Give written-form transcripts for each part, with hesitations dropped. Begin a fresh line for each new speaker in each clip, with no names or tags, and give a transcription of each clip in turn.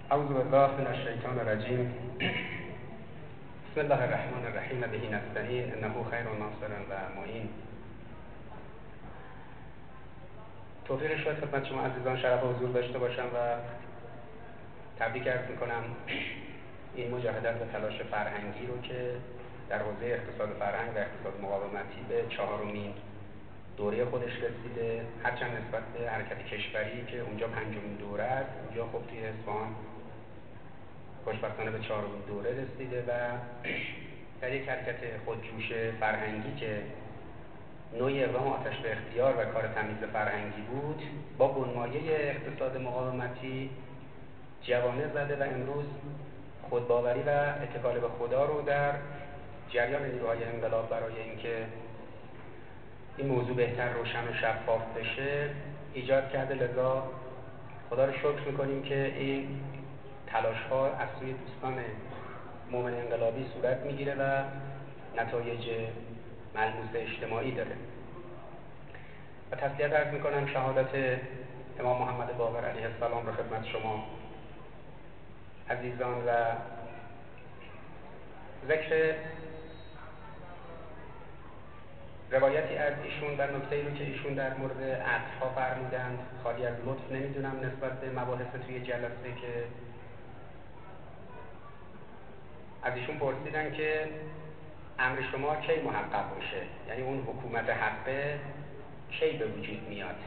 اعوذ بالله من الشیطان الرجیم. بسم الله الرحمن الرحیم. به نستعین انه خیر ناصر و معین. توفیق شد خدمت شما عزیزان شرف حضور داشته باشم و تبریک عرض میکنم این مجاهدت و تلاش فرهنگی رو که در حوزه اقتصاد فرهنگ و اقتصاد مقاومتی به 4مین دوره خودش رسیده، هرچند نسبت به حرکت کشوری که اونجا 5مین دوره است، اونجا خب توی اصفهان خوشبختانه به 4مین دوره رسیده و در یک حرکت خودجوش فرهنگی که نوعی اقدام آتش به اختیار و کار تمیز فرهنگی بود، با بنمایه اقتصاد مقاومتی جوانه زده و امروز خودباوری و اتکال به خدا رو در جریان نیروهای انقلاب برای اینکه این موضوع بهتر روشن و شفاف بشه ایجاد کرده. لذا خدا رو شکر میکنیم که این تلاش ها از سوی دوستان مومن انقلابی صورت میگیره و نتایج ملموس اجتماعی داره. و تسلیت عرض میکنم شهادت امام محمد باقر علیه السلام رو خدمت شما عزیزان و ذکر روایتی از ایشون و نکته‌ای رو که ایشون در مورد عطرها فرمودند خالی از لطف نمیدونم نسبت به مباحث توی جلسه که از ایشون پرسیدن که امر شما کی محقق میشه، یعنی اون حکومت حقه کی به وجود میاد،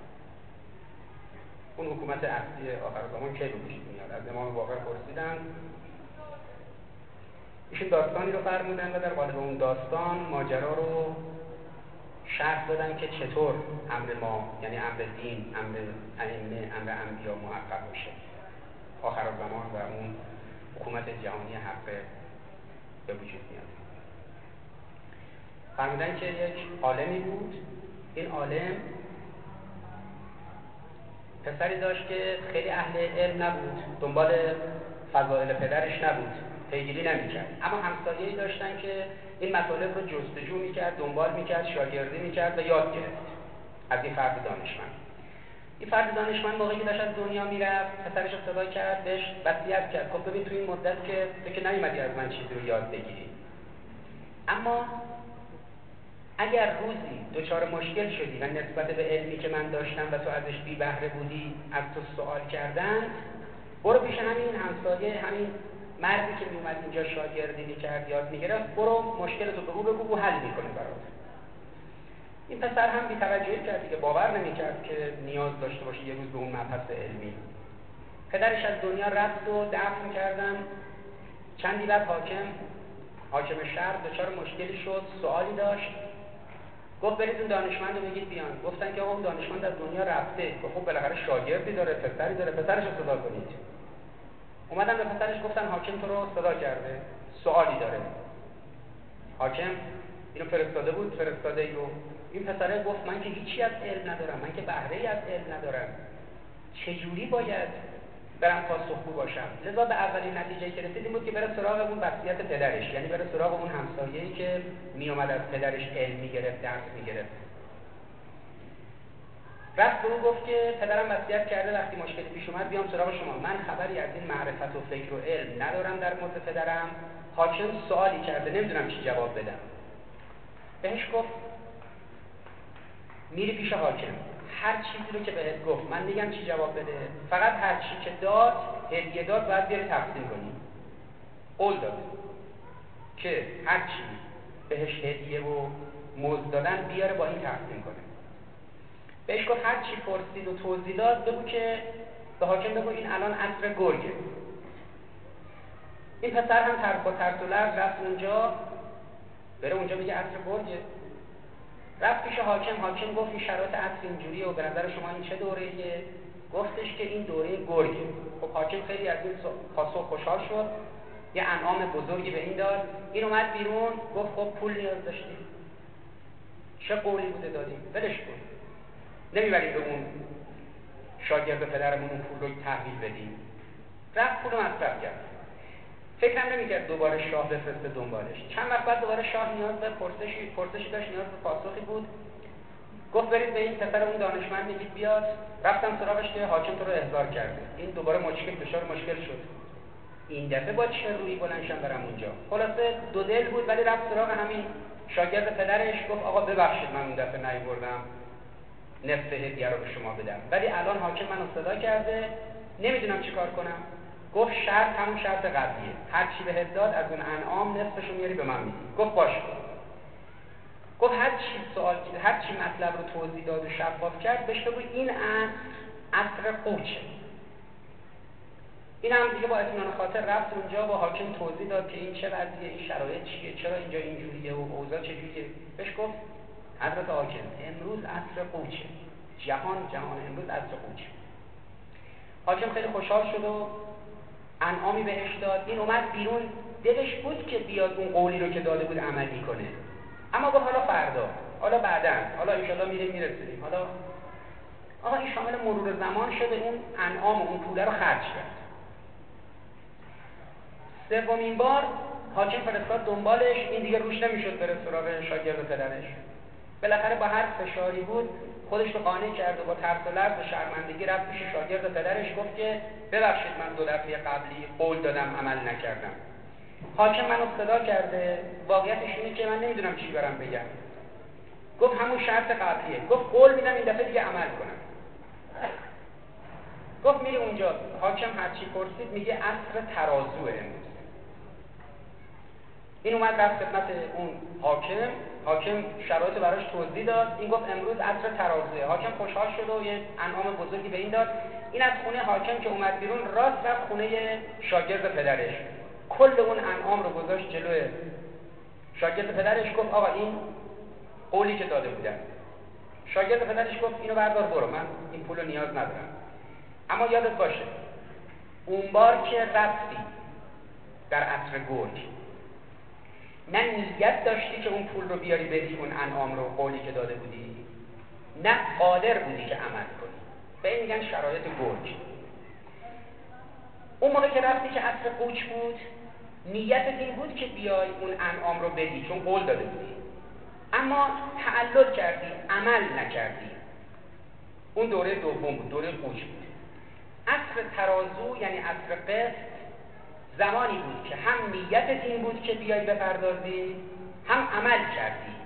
اون حکومت اصلی آخر زمان کی به وجود میاد. از امام باقر پرسیدن، ایشون داستانی رو فرمودن و در قالب اون داستان ماجرا رو شرح دادن که چطور امر ما، یعنی امر دین، امر ائمه، امر انبیا محقق میشه آخر زمان و اون حکومت جهانی حقه به وجود میاد. فرمودن که یک عالمی بود، این عالم پسری داشت که خیلی اهل علم نبود، دنبال فضائل پدرش نبود، پیگیری نمیکرد، اما همسایه‌ای داشتن که این مطالب رو جستجو میکرد، دنبال میکرد، شاگردی میکرد و یاد گرفت از این فرد دانشمند. این فرد دانشمند موقعی که داشت از دنیا میرفت پسرش رو صدا کرد، بهش وصیت کرد، خب ببین تو این مدت که تو که نیومدی از من چیزی رو یاد بگیری، اما اگر روزی دچار مشکل شدی و نسبت به علمی که من داشتم و تو ازش بی بهره بودی از تو سوال کردن، برو پیش همین همسایه، همین مردی که میومد اینجا شاگردی میکرد، یاد میگرفت، برو مشکلتو به او بگو، او حل میکنه برات. این پسر هم بی توجهی کرد که باور نمیکرد که نیاز داشته باشه یه روز به اون مبحث علمی. پدرش از دنیا رفت و دفن کردن. چندی بعد حاکم شهر دچار مشکلی شد، سوالی داشت، گفت برید اون دانشمند رو بگید بیان. گفتن که اون دانشمند از دنیا رفته. گفت خب بالاخره شاگردی داره، پسری داره، پسرش رو صدا کنید. اومدن به پسرش گفتن حاکم تو رو صدا کرده، سوالی داره. حاکم اینو فرستاده بود، فرستاده ای رو. این پسره گفت من که هیچی از علم ندارم، من که بهره ای از علم ندارم، چجوری باید برم پاسخگو باشم؟ لذا به اولین نتیجه‌ای که رسید این بود که بره سراغ اون وصیت پدرش، یعنی بره سراغ اون همسایه‌ای که می اومد از پدرش علم می‌گرفت، درس می‌گرفت. رفت به اون گفت که پدرم وصیت کرده وقتی مشکلی پیش اومد بیام سراغ شما، من خبری از این معرفت و فکر و علم ندارم در مورد پدرم، حاکم سوالی کرده نمیدونم چی جواب بدم. بهش گفت میری پیش حاکم، هر چیزی رو که بهت گفت من میگم چی جواب بده، فقط هر چی که داد، هدیه داد، باید بیاری تقسیم کنی. قول داد که هر چی بهش هدیه و مزد دادن بیاره با این تقسیم کنه. بهش گفت هر چی پرسید و توضیح داد بگو که به حاکم بگو این الان عصر گرگه. این پسر هم ترس و لرز رفت اونجا، بره اونجا بگه عصر گرگه. رفت پیش حاکم گفت این شرایط عصر اینجوریه و به نظر شما این چه دوره‌ایه؟ گفتش که این دوره گرگه. خب حاکم خیلی از این پاسخ خوشحال شد، یه انعام بزرگی به این داد. این اومد بیرون گفت خب پول نیاز داشتیم، چه قولی بوده دادیم، ولش کن، نمیبریم به اون شاگرد پدرمون اون پول رو تحویل بدیم. رفت پول رو مصرف کرد. فکرم نمی‌کرد دوباره شاه بفرسته دنبالش. چند وقت بعد دوباره شاه نیاز به پرسشی داشت، نیاز به پاسخی بود. گفت برید به این پسر اون دانشمند میگید بیاد. رفتم سراغش که حاکم تو رو احضار کرده. این دوباره دچار مشکل شد. این دفعه با چه روی بلندشم برم اونجا. خلاصه دو دل بود، ولی رفت سراغ همین شاگرد پدرش. گفت آقا ببخشید من اون دفعه نیاوردم نصف هدیه رو به شما بدم، ولی الان حاکم منو صدا کرده نمیدونم چیکار کنم. گفت شرط همون شرط قبلیه، هر چی بهت داد از اون انعام نصفشو میاری به من میدی. گفت باشه. گفت هر چی مطلب رو توضیح داد و شفاف کرد بهش بگو این عصر قوچه. این هم دیگه با اطمینان خاطر رفت اونجا با حاکم توضیح داد که این چه وضعیه، این شرایط چیه، چرا اینجا اینجوریه و اوضاع چجوریه. بهش گفت حضرت حاکم امروز عصر قوچه، جهان امروز عصر قوچه. حاکم خیلی خوشحال شد و انعامی بهش داد. این اومد بیرون، دلش بود که بیاد اون قولی رو که داده بود عملی کنه، اما گفت حالا فردا، حالا بعداً، حالا انشالله میرسیم، حالا آقا این شامل مرور زمان شده اون انعام و اون پوله رو خرج کرد. سومین بار حاکم فرستاد دنبالش، این دیگه روش نمیشد بره سراغ شاگرد پدرش. بالاخره با هر فشاری بود خودش رو قانع کرد و با ترس و لرز و شرمندگی رفت پیش شاگرد پدرش. گفت که ببخشید من 2 دفعه قبلی قول دادم عمل نکردم. حاکم منو صدا کرده، واقعیتش اینه که من نمیدونم چی برم بگم. گفت همون شرط قبلیه. گفت قول میدم این دفعه دیگه عمل کنم. گفت میری اونجا. حاکم هرچی پرسید میگه عصر ترازوه امروز. این اومد رفت خدمت اون حاکم شرایط براش توضیح داد. این گفت امروز عصر ترازوه. حاکم خوشحال شد و یه انعام بزرگی به این داد. این از خونه حاکم که اومد بیرون راست رفت خونه شاگرد پدرش، کل اون انعام رو گذاشت جلوی شاگرد پدرش. گفت آقا این قولی که داده بودم. شاگرد پدرش گفت اینو بردار برو، من این پولو نیاز ندارم، اما یادت باشه اون بار که رفتی در عصر گرگ نه نیت داشتی که اون پول رو بیاری بدی اون انعام رو، قولی که داده بودی، نه قادر بودی که عمل کنی. به این میگن شرایط گرگ. اون موقع که رفتی که عصر قوچ بود، نیتت این بود که بیای اون انعام رو بدی چون قول داده بودی، اما تعلل کردی، عمل نکردی. اون دوره دوم بود، دوره قوچ بود. عصر ترازو یعنی عصر قسط زمانی بود که هم نیتت این بود که بیای بپردازی، هم عمل کردی.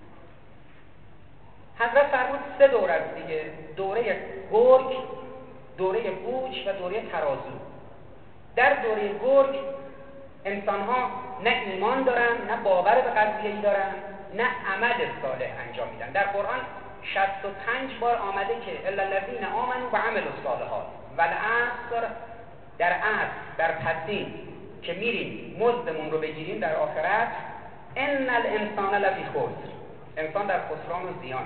حضرت فرمود 3 دوره است دیگه، دوره گرگ، دوره قوچ و دوره ترازو. در دوره گرگ انسان‌ها نه ایمان دارن، نه باور به قضیه‌ای دارن، نه عمل صالح انجام میدن. در قرآن 65 بار آمده که الا الذین آمنوا و عملوا الصالحات والعصر، در عصر، در پسین که میریم مزدمون رو بگیریم در آخرت، ان الانسان لفی خسر، انسان در خسران و زیانه.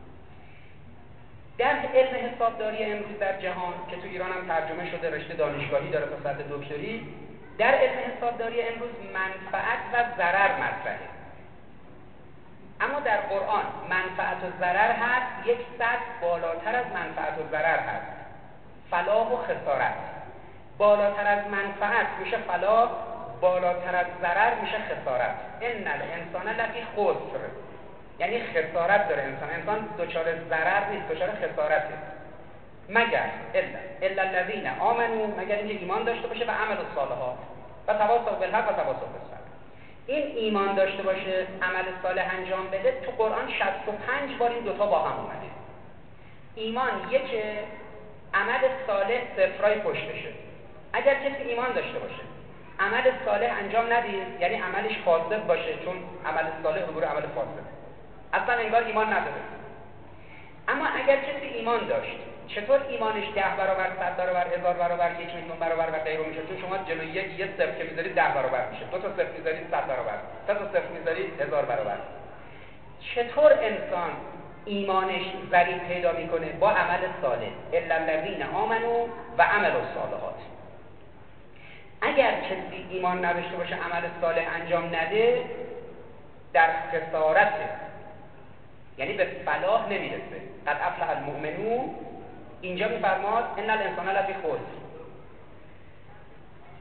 در علم حسابداری امروز در جهان که تو ایران هم ترجمه شده، رشته دانشگاهی داره تا سطح دکتری، در علم حسابداری امروز منفعت و ضرر مطرحه. اما در قرآن منفعت و ضرر هست، یک سطح بالاتر از منفعت و ضرر هست، فلاح و خسارت. بالاتر از منفعت میشه فلاح، بالاتر از ضرر میشه خسارت. ان الانسان لفی خسر، یعنی خسارت داره انسان دچار ضرر نیست، دچار خسارته. مگر الا الذین آمنوا، مگر اینکه ایمان داشته باشه و عمل الصالحات و تواصوا بالحق و تواصوا بالصبر. این ایمان داشته باشه، عمل صالح انجام بده. تو قرآن 65 بار این دوتا با هم اومده. ایمان یکه، عمل صالح صفرای پشتشه. اگر کسی ایمان داشته باشه عمل صالح انجام ندید، یعنی عملش فاسد باشه، چون عمل صالح عبور عمل فاسد، اصلا انگار ایمان نداره. اما اگر کسی ایمان داشت، چطور ایمانش 10 برابر، 100 برابر، 1000 برابر، 1 میلیون برابر و غیره میشه؟ چون شما جلوی یه صفر که میذارید 10 برابر میشه، 2 تا صفر میذارید 100 برابر، 3 تا صفر میذارید 1000 برابر. چطور انسان ایمانش ضریب پیدا میکنه؟ با عمل صالح. الا الذین آمنوا و عملوا الصالحات. اگر کسی ایمان نداشته باشه، عمل صالح انجام نده، در خسارته، یعنی به فلاح نمیرسه. قد افلح المؤمنون، اینجا میفرماد ان الانسان لفی خسر.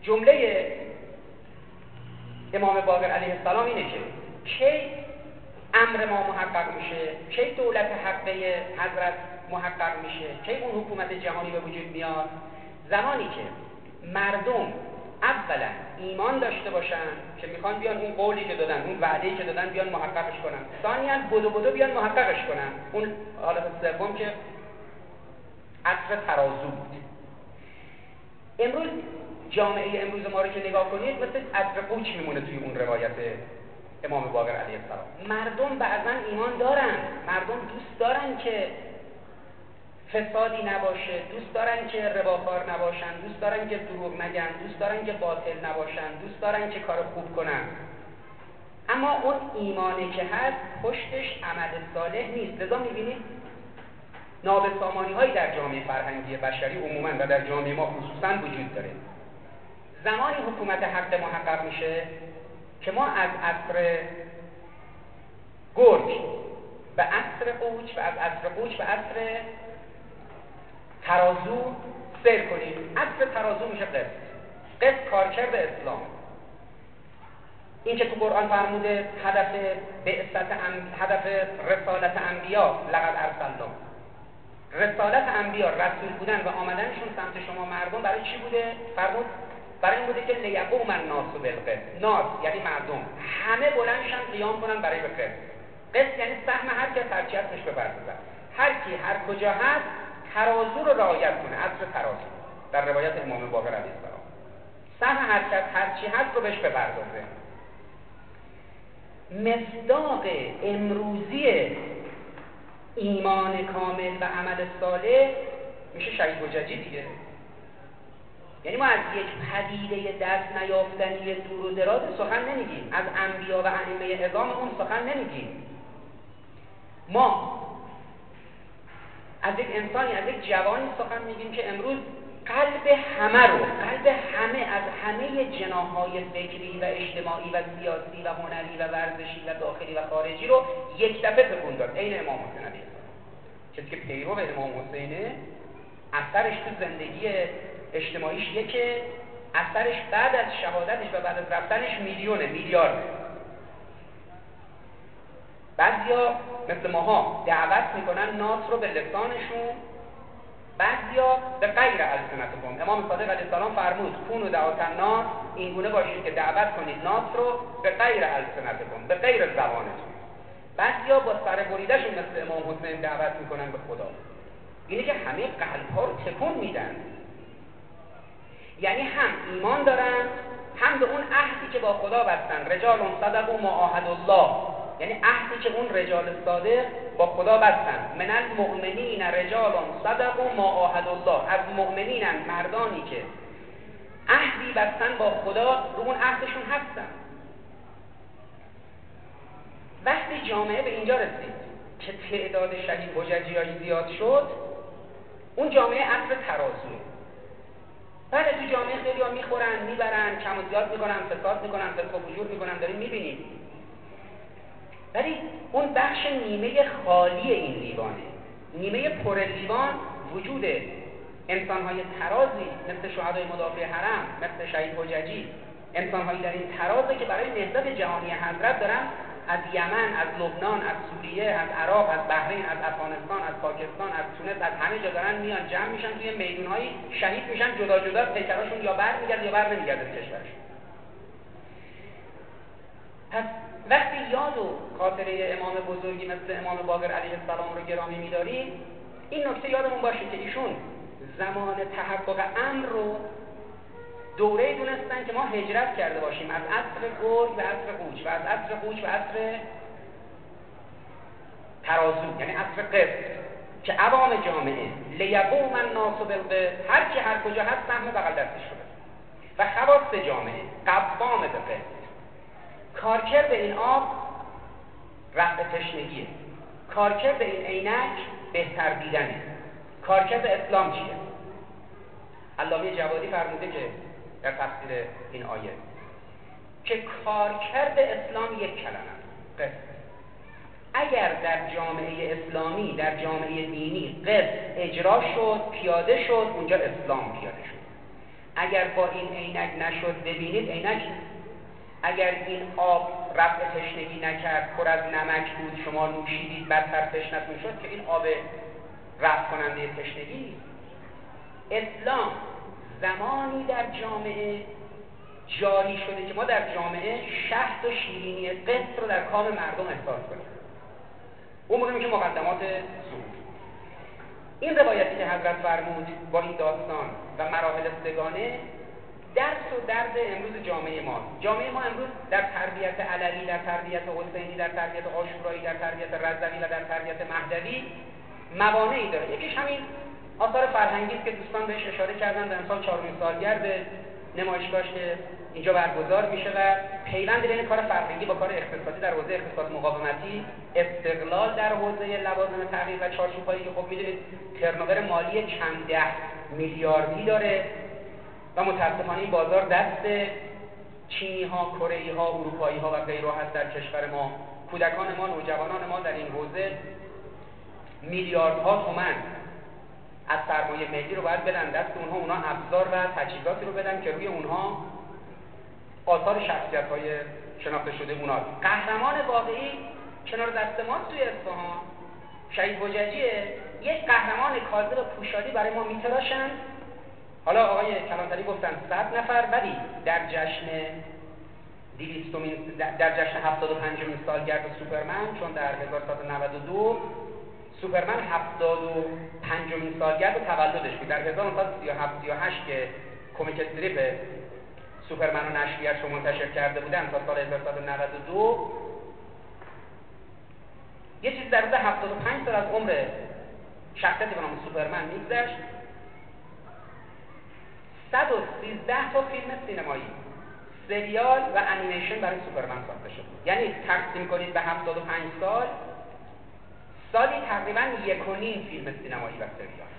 جمله امام باقر علیه السلام اینه که کی امر ما محقق میشه، کی دولت حقه حضرت محقق میشه، کی اون حکومت جهانی به وجود میاد؟ زمانی که مردم اولا ایمان داشته باشن که میخوان بیان اون قولی که دادن، اون وعده‌ای که دادن بیان محققش کنن، ثانیاً بدو بیان محققش کنن. اون حالت سوم که عصر ترازو بود. امروز جامعه امروز ما رو که نگاه کنید مثل عصر قوچ میمونه توی اون روایت امام باقر علیه السلام. مردم بعضا ایمان دارن، مردم دوست دارن که فسادی نباشه، دوست دارن که رباخوار نباشن، دوست دارن که دروغ نگن، دوست دارن که باطل نباشن، دوست دارن که کار خوب کنن. اما اون ایمانی که هست پشتش عمل صالح نیست. لذا میبینید نابسامانی هایی در جامعه فرهنگی بشری عموما و در جامعه ما خصوصا وجود داره. زمانی حکومت حق محقق میشه که ما از عصر گرگ به عصر قوچ و از عصر قوچ به عصر ترازو سیر کنیم. عصر ترازو میشه قسط کارکرد اسلام. این که تو قرآن فرموده هدف رسالت انبیا لقد ارسلنا، رسالت انبیا رسول بودن و آمدنشون سمت شما مردم برای چی بوده؟ فرمود برای این بوده که لیقوم الناس بالقسط. ناس یعنی مردم همه بلندشن قیام کنن برای به قسط. قسط یعنی سهم هر کس هر چی هستش بپردازه، هر کی هر کجا هست ترازو رو رعایت کنه. عصر ترازو در روایت امام باقر علیه السلام سهم هر کس هر چی هست رو بهش بپردازه. مصداق امروزی ایمان کامل و عمل صالح میشه شهید حججی دیگه. یعنی ما از یک پدیده دست نیافتنی دور و دراز سخن نمیگیم، از انبیا و ائمه عظام اون سخن نمیگیم. ما از یک انسانی، از یک جوانی سخن میگیم که امروز قلب همه از همه جناح‌های فکری و اجتماعی و سیاسی و هنری و ورزشی و داخلی و خارجی رو یک دفعه تکون داد. عین امام حسین علیه السلام، کسی که پیرو امام حسینه، اثرش تو زندگی اجتماعیش که اثرش بعد از شهادتش و بعد از رفتنش میلیارد. بعضیا مثل ماها دعوت میکنن ناس رو به لسانشون، بعضیا به غیر السنتکم. امام صادق علیه السلام فرمود کونوا دعوة الناس، این گونه باشید که دعوت کنید ناس رو به غیر السنتکم، به غیر زبانتون. بعضیا با سر بریدهشون مثل امام حسین دعوت میکنن به خدا. اینه که همه قلب‌ها رو تکون میدن. یعنی هم ایمان دارن، هم به اون عهدی که با خدا بستن. رجال صدقوا ما عاهدوا الله، یعنی عهدی که اون رجال صادق با خدا بستن. من المؤمنین رجال صدقوا ما عاهدوا الله، از مؤمنینن مردانی که عهدی بستن با خدا، رو اون عهدشون هستن. وقتی جامعه به اینجا رسید که تعداد شهید حججی‌های زیاد شد، اون جامعه عصر ترازوه. بعد تو جامعه خیلی ها میخورن، میبرن، کم و زیاد میکنن، فساد میکنن، فسق و فجور میکنن، داریم میبینیم. ولی اون بخش نیمه خالی این لیوانه، نیمه پر لیوان وجود انسانهای ترازی مثل شهدای مدافع حرم، مثل شهید حججی، انسانهایی در این ترازه که برای نهضت جهانی حضرت دارن از یمن، از لبنان، از سوریه، از عراق، از بحرین، از افغانستان، از پاکستان، از تونس، از همه جا دارن میان جمع میشن توی میدونهایی شهید میشن. جدا جدا پیکراشون یا برمیگرده یا بر نمیگرده به کشورشون. پس وقتی یاد و خاطره امام بزرگی مثل امام باقر علیه السلام رو گرامی می‌داریم، این نکته یادمون باشه که ایشون زمان تحقق امر رو دوره دونستن که ما هجرت کرده باشیم از عصر گرگ به عصر قوچ و از عصر قوچ به عصر ترازو، یعنی عصر قسط، که عوام جامعه لیقوم الناس بالقسط، هر کی هر کجا هست سهم بغل دستش شده و خواص جامعه قوام به قسط. کارکرد این آب رفع تشنگیه، کارکرد این عینک بهتر دیدنه. کارکرد اسلام چیه؟ علامه جوادی فرموده که در تفسیر این آیه که کارکرد اسلام یک کلمه قسط. اگر در جامعه اسلامی، در جامعه دینی قسط اجرا شد، پیاده شد، اونجا اسلام پیاده شد. اگر با این عینک نشد ببینید عینک، اگر این آب رفع تشنگی نکرد، پر از نمک بود، شما نوشیدید بدتر تشنتون شد، که این آب رفع کننده تشنگی نیست. اسلام زمانی در جامعه جاری شده که ما در جامعه شهد و شیرینی قسط رو در کام مردم احساس کنیم. اون موقع میشه مقدمات ظهور. این روایتی که حضرت فرمود با این داستان و مراحل سگانه درس و درد امروز جامعه ما. جامعه ما امروز در تربیت علوی، در تربیت حسینی، در تربیت عاشورایی، در تربیت رضوی و در تربیت مهدوی موانعی داره. یکیش همین آثار فرهنگی است که دوستان بهش اشاره کردن. در امسال 4 سالگرد نمایشگاهش که اینجا برگزار میشه و پیوند بین کار فرهنگی با کار اقتصادی در حوزه اقتصاد مقاومتی، استقلال در حوزه لوازم تغییر و چارچوب‌هایی که خب میدونید ترنوور مالی چند ده میلیاردی داره و متاسفانه این بازار دست چینی‌ها، کره‌ای‌ها، اروپایی‌ها و غیره هست. در کشور ما کودکان ما، نوجوانان ما در این حوزه میلیاردها تومان از سرمایه ملی رو باید بدن دست اونها ابزار و تجهیزاتی رو بدن که روی اونها آثار شخصیت‌های شناخته شده اونها. قهرمان واقعی کنار دست ما توی اصفهان شهید حججیه. یک قهرمان کاذب پوشادی برای ما میتراشن. حالا آقای کلانتری گفتن 100 نفر، ولی در جشن 75مین سالگرد سوپرمن، چون در 1992 سوپرمن 75مین سالگرد تولدش بود، در 1937-38 که کمیک استریپ سوپرمن و نشریه‌اش رو منتشر کرده بودن تا سال 1992 یه چیز در حدود 75 سال از عمر شخصیتی به نام سوپرمن میگذشت. 113 تا فیلم سینمایی، سریال و انیمیشن برای سوپرمن ساخته شد. یعنی تقسیم کنید به 75 سال، سالی تقریباً 1.5 فیلم سینمایی و سریال.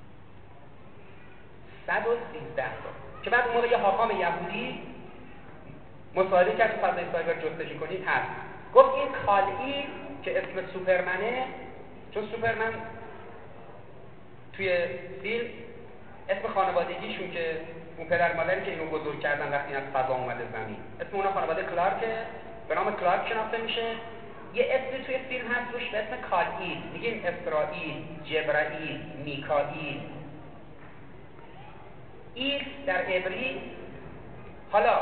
113 تا که بعد اون موقع یه حاکم یهودی مصاحبه کرد تو فضای سایبر جستجو کنید هست، گفت این کال‌ای که اسم سوپرمنه، چون سوپرمن توی فیلم اسم خانوادگیشون که اون پدر مادری که اینو بزرگ کردن وقتی از فضا اومده زمین، اسم اونها خانواده کلارکه، به نام کلارک شناخته میشه. یه اسمی توی فیلم هست روش به اسم کالئیل، میگیم اسرائیل، جبرائیل، میکائیل. ایل در عبری، حالا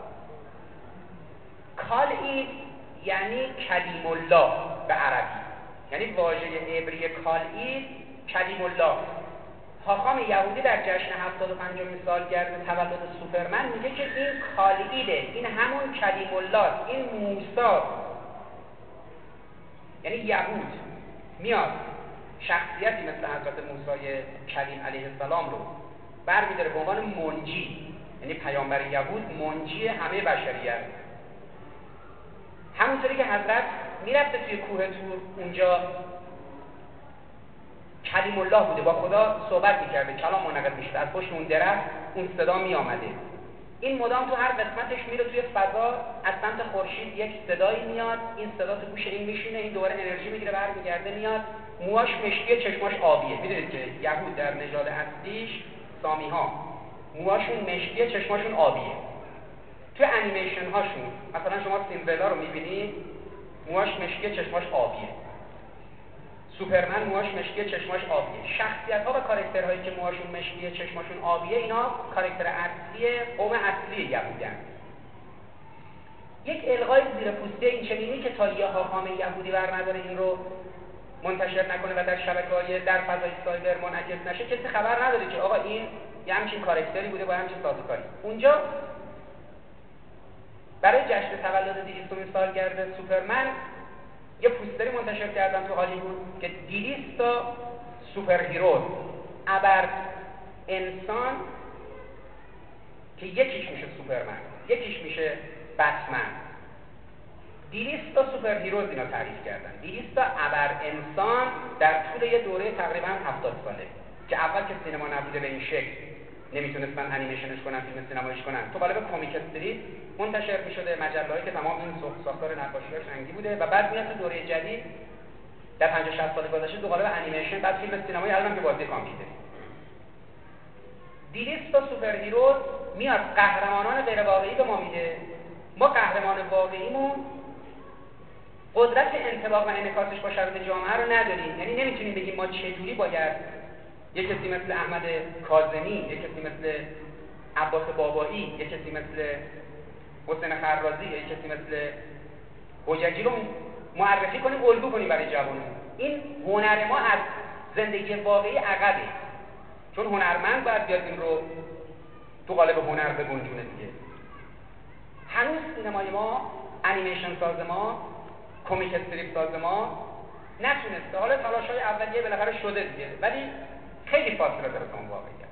کالئیل یعنی کلیم الله به عربی، یعنی واژه عبری کالئیل کلیم الله. حاکم یهودی در جشن 75مین سالگرد تولد سوپرمن میگه که این کالئیله، این همون کلیم الله، این موسی، یعنی یهود میاد شخصیتی مثل حضرت موسی کلیم علیه السلام رو برمی‌داره به عنوان منجی، یعنی پیامبر یهود منجی همه بشریت. همونطوری که حضرت میرفته توی کوه تور، اونجا کلیم الله بوده، با خدا صحبت میکرده، کلام منعقد میشده، از پشت اون درخت اون صدا میآمده. این مدام تو هر قسمتش میره توی فضا، از سمت خورشید یک صدایی میاد، این صدا تو گوش این میشینه، این دوباره انرژی میگیره برمیگرده میاد. موهاش مشکی، چشماش آبیه. میدونید که یهود در نژاد اصلیش سامی ها موهاشون مشکی، چشماشون آبیه. تو انیمیشن هاشون مثلا شما سینبلا رو میبینید موهاش مشکی، چشماش آبیه. سوپرمن موهاش مشکی، چشماش آبیه. شخصیت ها و کاراکترهایی که موهاشون مشکی، چشماشون آبیه، اینا کاراکتر اصلی قوم اصلی یهودن. یک الغای زیر پوسته این چنینی که تا یه حاکم یهودی برنداره این رو منتشر نکنه و در شبکه‌های در فضای سایبر منعکس نشه، کسی خبر نداره که آقا این یه همچین کاراکتری بوده با همچین سازوکاری. اونجا برای جشن تولد 200مین سالگرد سوپرمن یه پوستری منتشر کردن تو هالیوود که 200 تا سوپر هیرو، ابر انسان که یکیش میشه سوپرمن، یکیش میشه بتمن. 200 تا سوپر هیروز اینا تعریف کردن، 200 تا ابر انسان در طول یه دوره تقریبا 70 ساله که اول که سینما نبوده به این شکل نمیتونستن انیمیشنش کنن، فیلم سینماییش کنن. تو قالب کمیک استریپ منتشر میشده، مجله‌ای که تمام این ساختار نقاشی‌هاش رنگی بوده و بعد میاد تو دوره جدید در 50-60 سال گذشته تو قالب انیمیشن، بعد فیلم سینمایی، الان که بازی کامپیوتری. 200 تا سوپر هیرو میاد قهرمانان غیر واقعی به ما میده ما قهرمان واقعیمون قدرت انطباق و انعکاسش با شرایط جامعه رو نداریم. یعنی نمیتونیم بگیم ما چجوری باید یک کسی مثل احمد کاظمی، یک کسی مثل عباس بابایی، یک کسی مثل حسین خرازی، یک کسی مثل حججی رو معرفی کنیم، الگو کنیم برای جوانان. این هنر ما از زندگی واقعی عقبه، چون هنرمند باید بیاد این رو تو قالب هنر بگنجونه دیگه. هنوز سینمای ما، انیمیشن ساز ما، کمیک استریپ ساز ما نتونسته. حالا تلاش‌های اولیه بالاخره شده دیگه، ولی خیلی فاصله داره تا اون واقعیت.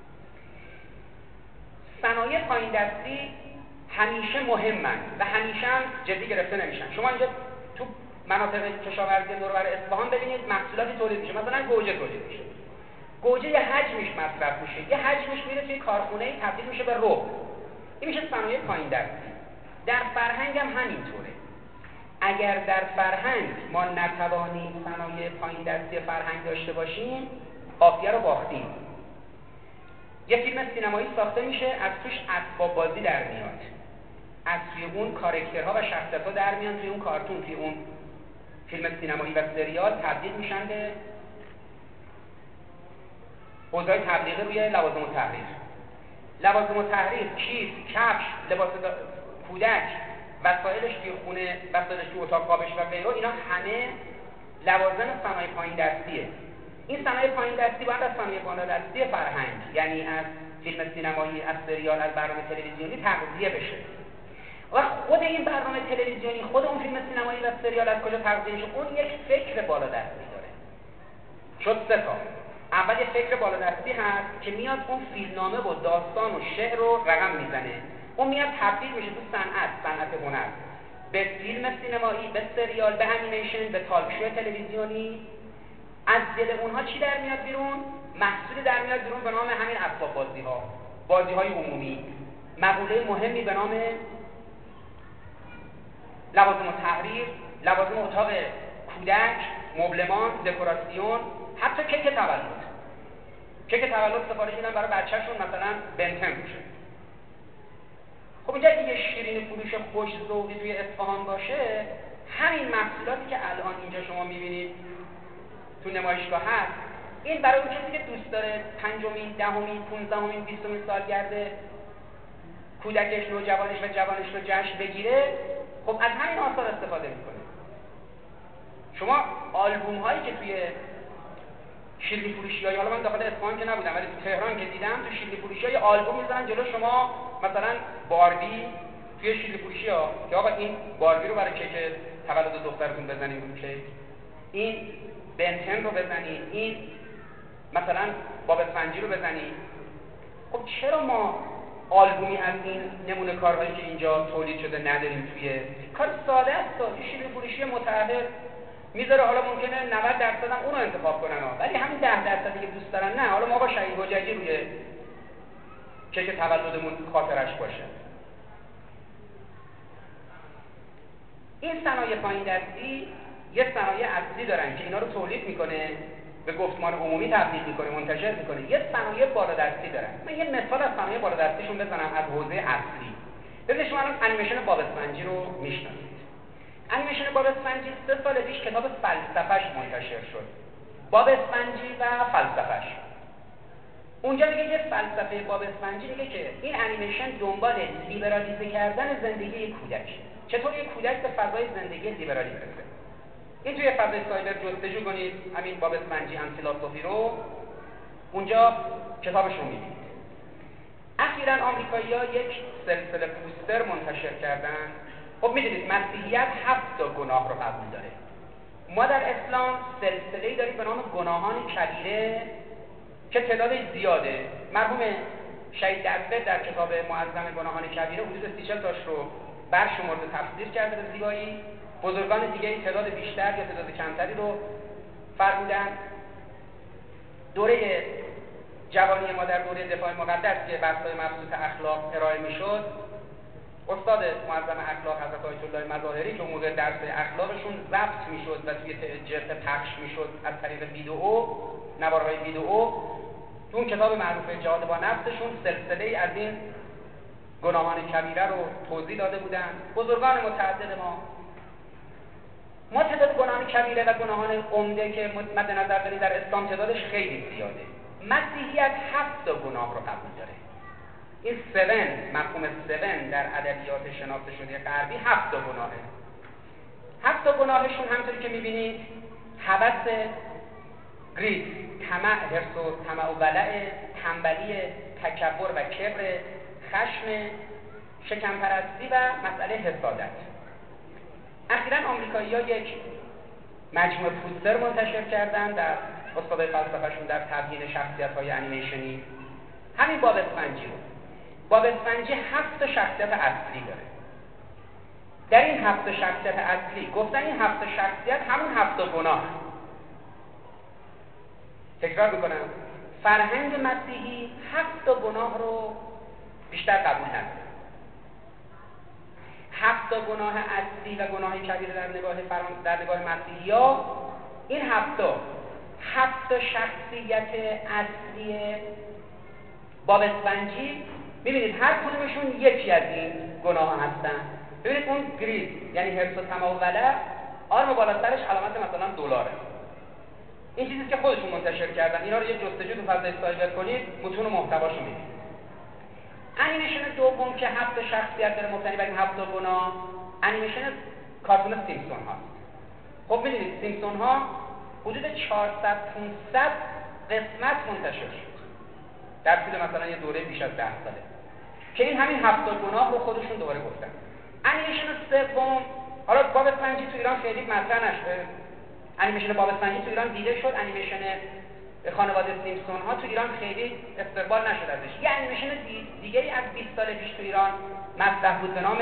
صنایع پایین دستی همیشه مهمن و همیشه هم جدی گرفته نمیشن. شما اینجا تو مناطق کشاورزی دور و بر اصفهان ببینید محصولاتی تولید میشه، مثلا گوجه تولید میشه. گوجه یه حجمش مصرف میشه، یه حجمش میره توی کارخونه‌ای تبدیل میشه به رب. این میشه صنایع پایین دستی. در فرهنگ هم همینطوره. اگر در فرهنگ ما نتوانیم صنایع پایین دستی فرهنگ داشته باشیم، قافیه رو باختیم. یه فیلم سینمایی ساخته میشه، از توش اسباب بازی در میاد، از توی اون کاراکترها و شخصیت‌ها در میان، توی اون کارتون، توی اون فیلم سینمایی و سریال تبدیل میشن به حوزه‌های تبلیغی روی لوازم التحریر. لوازم التحریر، کیف، کفش، لباس کودک، وسایلش توی خونه، وسایلش توی اتاق خوابش و غیره، اینا همه لوازم صنایع پایین دستیه. این صنایع پایین دستی باید از صنایع بالا دستی فرهنگ، یعنی از فیلم سینمایی، از سریال، از برنامه تلویزیونی تغذیه بشه. و خود این برنامه تلویزیونی، خود اون فیلم سینمایی و سریال از کجا تغذیه میشه؟ اون یک فکر بالا دستی داره. شد سه تا. اول یک فکر بالا دستی هست که میاد اون فیلمنامه و داستان و شعر رو رقم میزنه. اون میاد تبدیل میشه تو صنعت هنر، به فیلم سینمایی، به سریال، به انیمیشن، به تالک شو تلویزیونی. از دل اونها چی در میاد بیرون؟ محصولی در میاد بیرون به نام همین اسباب بازی‌ها، بازی‌های عمومی، مقوله مهمی به نام لوازم التحریر، لوازم اتاق کودک، مبلمان، دکوراسیون، حتی کیک تولد. کیک تولد سفارش میدن برای بچه‌شون، مثلا بنتن میشه. خب اینجا یه شیرین فروش خوش ذوقی توی اصفهان باشه، همین محصولاتی که الان اینجا شما می‌بینید تو نمایشگاه هست، این برای اون کسی که دوست داره 5مین، 10مین، 15مین، 20مین سالگرد کودکش، نوجوانش و جوانش رو جشن بگیره، خب از همین آثار استفاده میکنه. شما آلبوم هایی که توی شیرینی فروشی‌های، حالا من داخل اصفهان که نبودم ولی تو تهران که دیدم، تو شیرینی فروشی‌های آلبوم میذارن جلو شما، مثلا باربی توی شیرینی فروشی‌ها که آقا این باربی رو برای کیک تولد دخترتون بزنید رو کیک، این بنتن رو بزنید، این مثلا باب اسفنجی رو بزنید. خب چرا ما آلبومی از این نمونه کارهایی که اینجا تولید شده نداریم؟ توی کار ساده است، توی شیرینی فروشی متعهد میذاره، حالا ممکنه 90% هم اون رو انتخاب کنن ولی همین 10% که دوست دارن نه، حالا ما با شهید حججی روی کیک تولدمون خاطرش باشه. این صنایع پایین دستی یه صنایع اصلی دارن که اینا رو تولید میکنه، به گفتمان عمومی تبدیل میکنه، منتشر میکنه. یه صنایع بالا دستی دارن. من یه مثال از صنایع بالا دستیشون بزنم از حوزه اصلی. ببینید شما الان انیمیشن باب اسفنجی رو میشناسید. انیمیشن باب اسفنجی 3 سال پیش کتاب فلسفه‌اش منتشر شد. باب اسفنجی و فلسفه‌اش. اونجا میگه که فلسفه باب اسفنجی میگه که این انیمیشن دنبال لیبرالیزه کردن زندگی کودک. چطور یک کودک به فضای زندگی لیبرالی برسه. این توی فضای سایبر جستجو کنید همین باب اسفنجی انفیلاسوفی رو، اونجا کتابش رو میبینید. اخیراً آمریکایی‌ها یک سلسله پوستر منتشر کردن. خب میدونید مسیحیت 7 تا گناه رو قبول داره. ما در اسلام سلسله‌ای داریم به نام گناهان کبیره که تعدادش زیاده. مرحوم شهید دسته در کتاب معظم گناهان کبیره حدود 30-40 تاش رو برشمرده تفسیر کرده به زیبایی. بزرگان دیگه تعداد بیشتر یا تعداد کمتری رو فرمودن. دوره جوانی ما در دوره دفاع مقدس که بحث‌های مبسوط اخلاق ارائه میشد، استاد معظم اخلاق حضرت آیت الله مظاهری که موقع درس اخلاقشون ضبط میشد و توی جرقه پخش میشد از طریق ویدئو، نوارهای ویدئو، تو اون کتاب معروف جهاد با نفسشون سلسله از این گناهان کبیره رو توضیح داده بودن بزرگان متعدد ما تعداد گناهان کبیره و گناهان عمده که مد نظر داریم در اسلام تعدادش خیلی زیاده. مسیحیت 7 تا گناه رو قبول داره. این 7 مفهوم 7 در ادبیات شناخته شده غربی 7 تا گناهه. 7 تا گناهشون همونطوری که می‌بینید هوس، گریز، طمع، حرص و طمع و ولع، تنبلی، تکبر و کبر، خشم، شکمپرستی و مسئله حسادت. اخیراً آمریکایی‌ها یک مجموعه پوستر منتشر کردن در استادای فلسفه‌شون در تبیین شخصیت‌های انیمیشنی. همین باب اسفنجی رو. باب اسفنجی 7 تا شخصیت اصلی داره. در این 7 تا شخصیت اصلی گفتن این 7 تا شخصیت همون 7 تا گناه. تکرار میکنم، فرهنگ مسیحی 7 تا گناه رو بیشتر قبول نداره. 7 تا گناه اصلی و گناه کبیره در نگاه مسیحی‌ها این 7 تا شخصیت اصلی باب اسفنجی. می‌بینید هر کدومشون یکی از این گناه هستن. ببینید اون گریز یعنی حرص و طمع و ولع، آرم بالا سرش علامت مثلا دلاره. این چیزی که خودشون منتشر کردن. اینا رو یه جستجو تو فضای سایبر کنید، متون و محتواشو می‌بینید. انیمیشن دوم که 7 تا شخصیت داره مبتنی بر این 7 تا گناه، انیمیشن کارتون سیمپسون هاست. خب می‌دونید سیمپسون ها حدود 400-500 قسمت منتشر شد در طول مثلا یه دوره بیش از 10 ساله که این همین 7 تا گناه رو خودشون دوباره گفتن. انیمیشن سوم، حالا باب اسفنجی تو ایران خیلی مطرح نشد. انیمیشن باب اسفنجی تو ایران دیده شد، انیمیشن خانواده سیمپسون ها تو ایران خیلی استقبال نشد ازش. یه انیمیشن دیگری از 20 سال پیش تو ایران مطرح بود به نام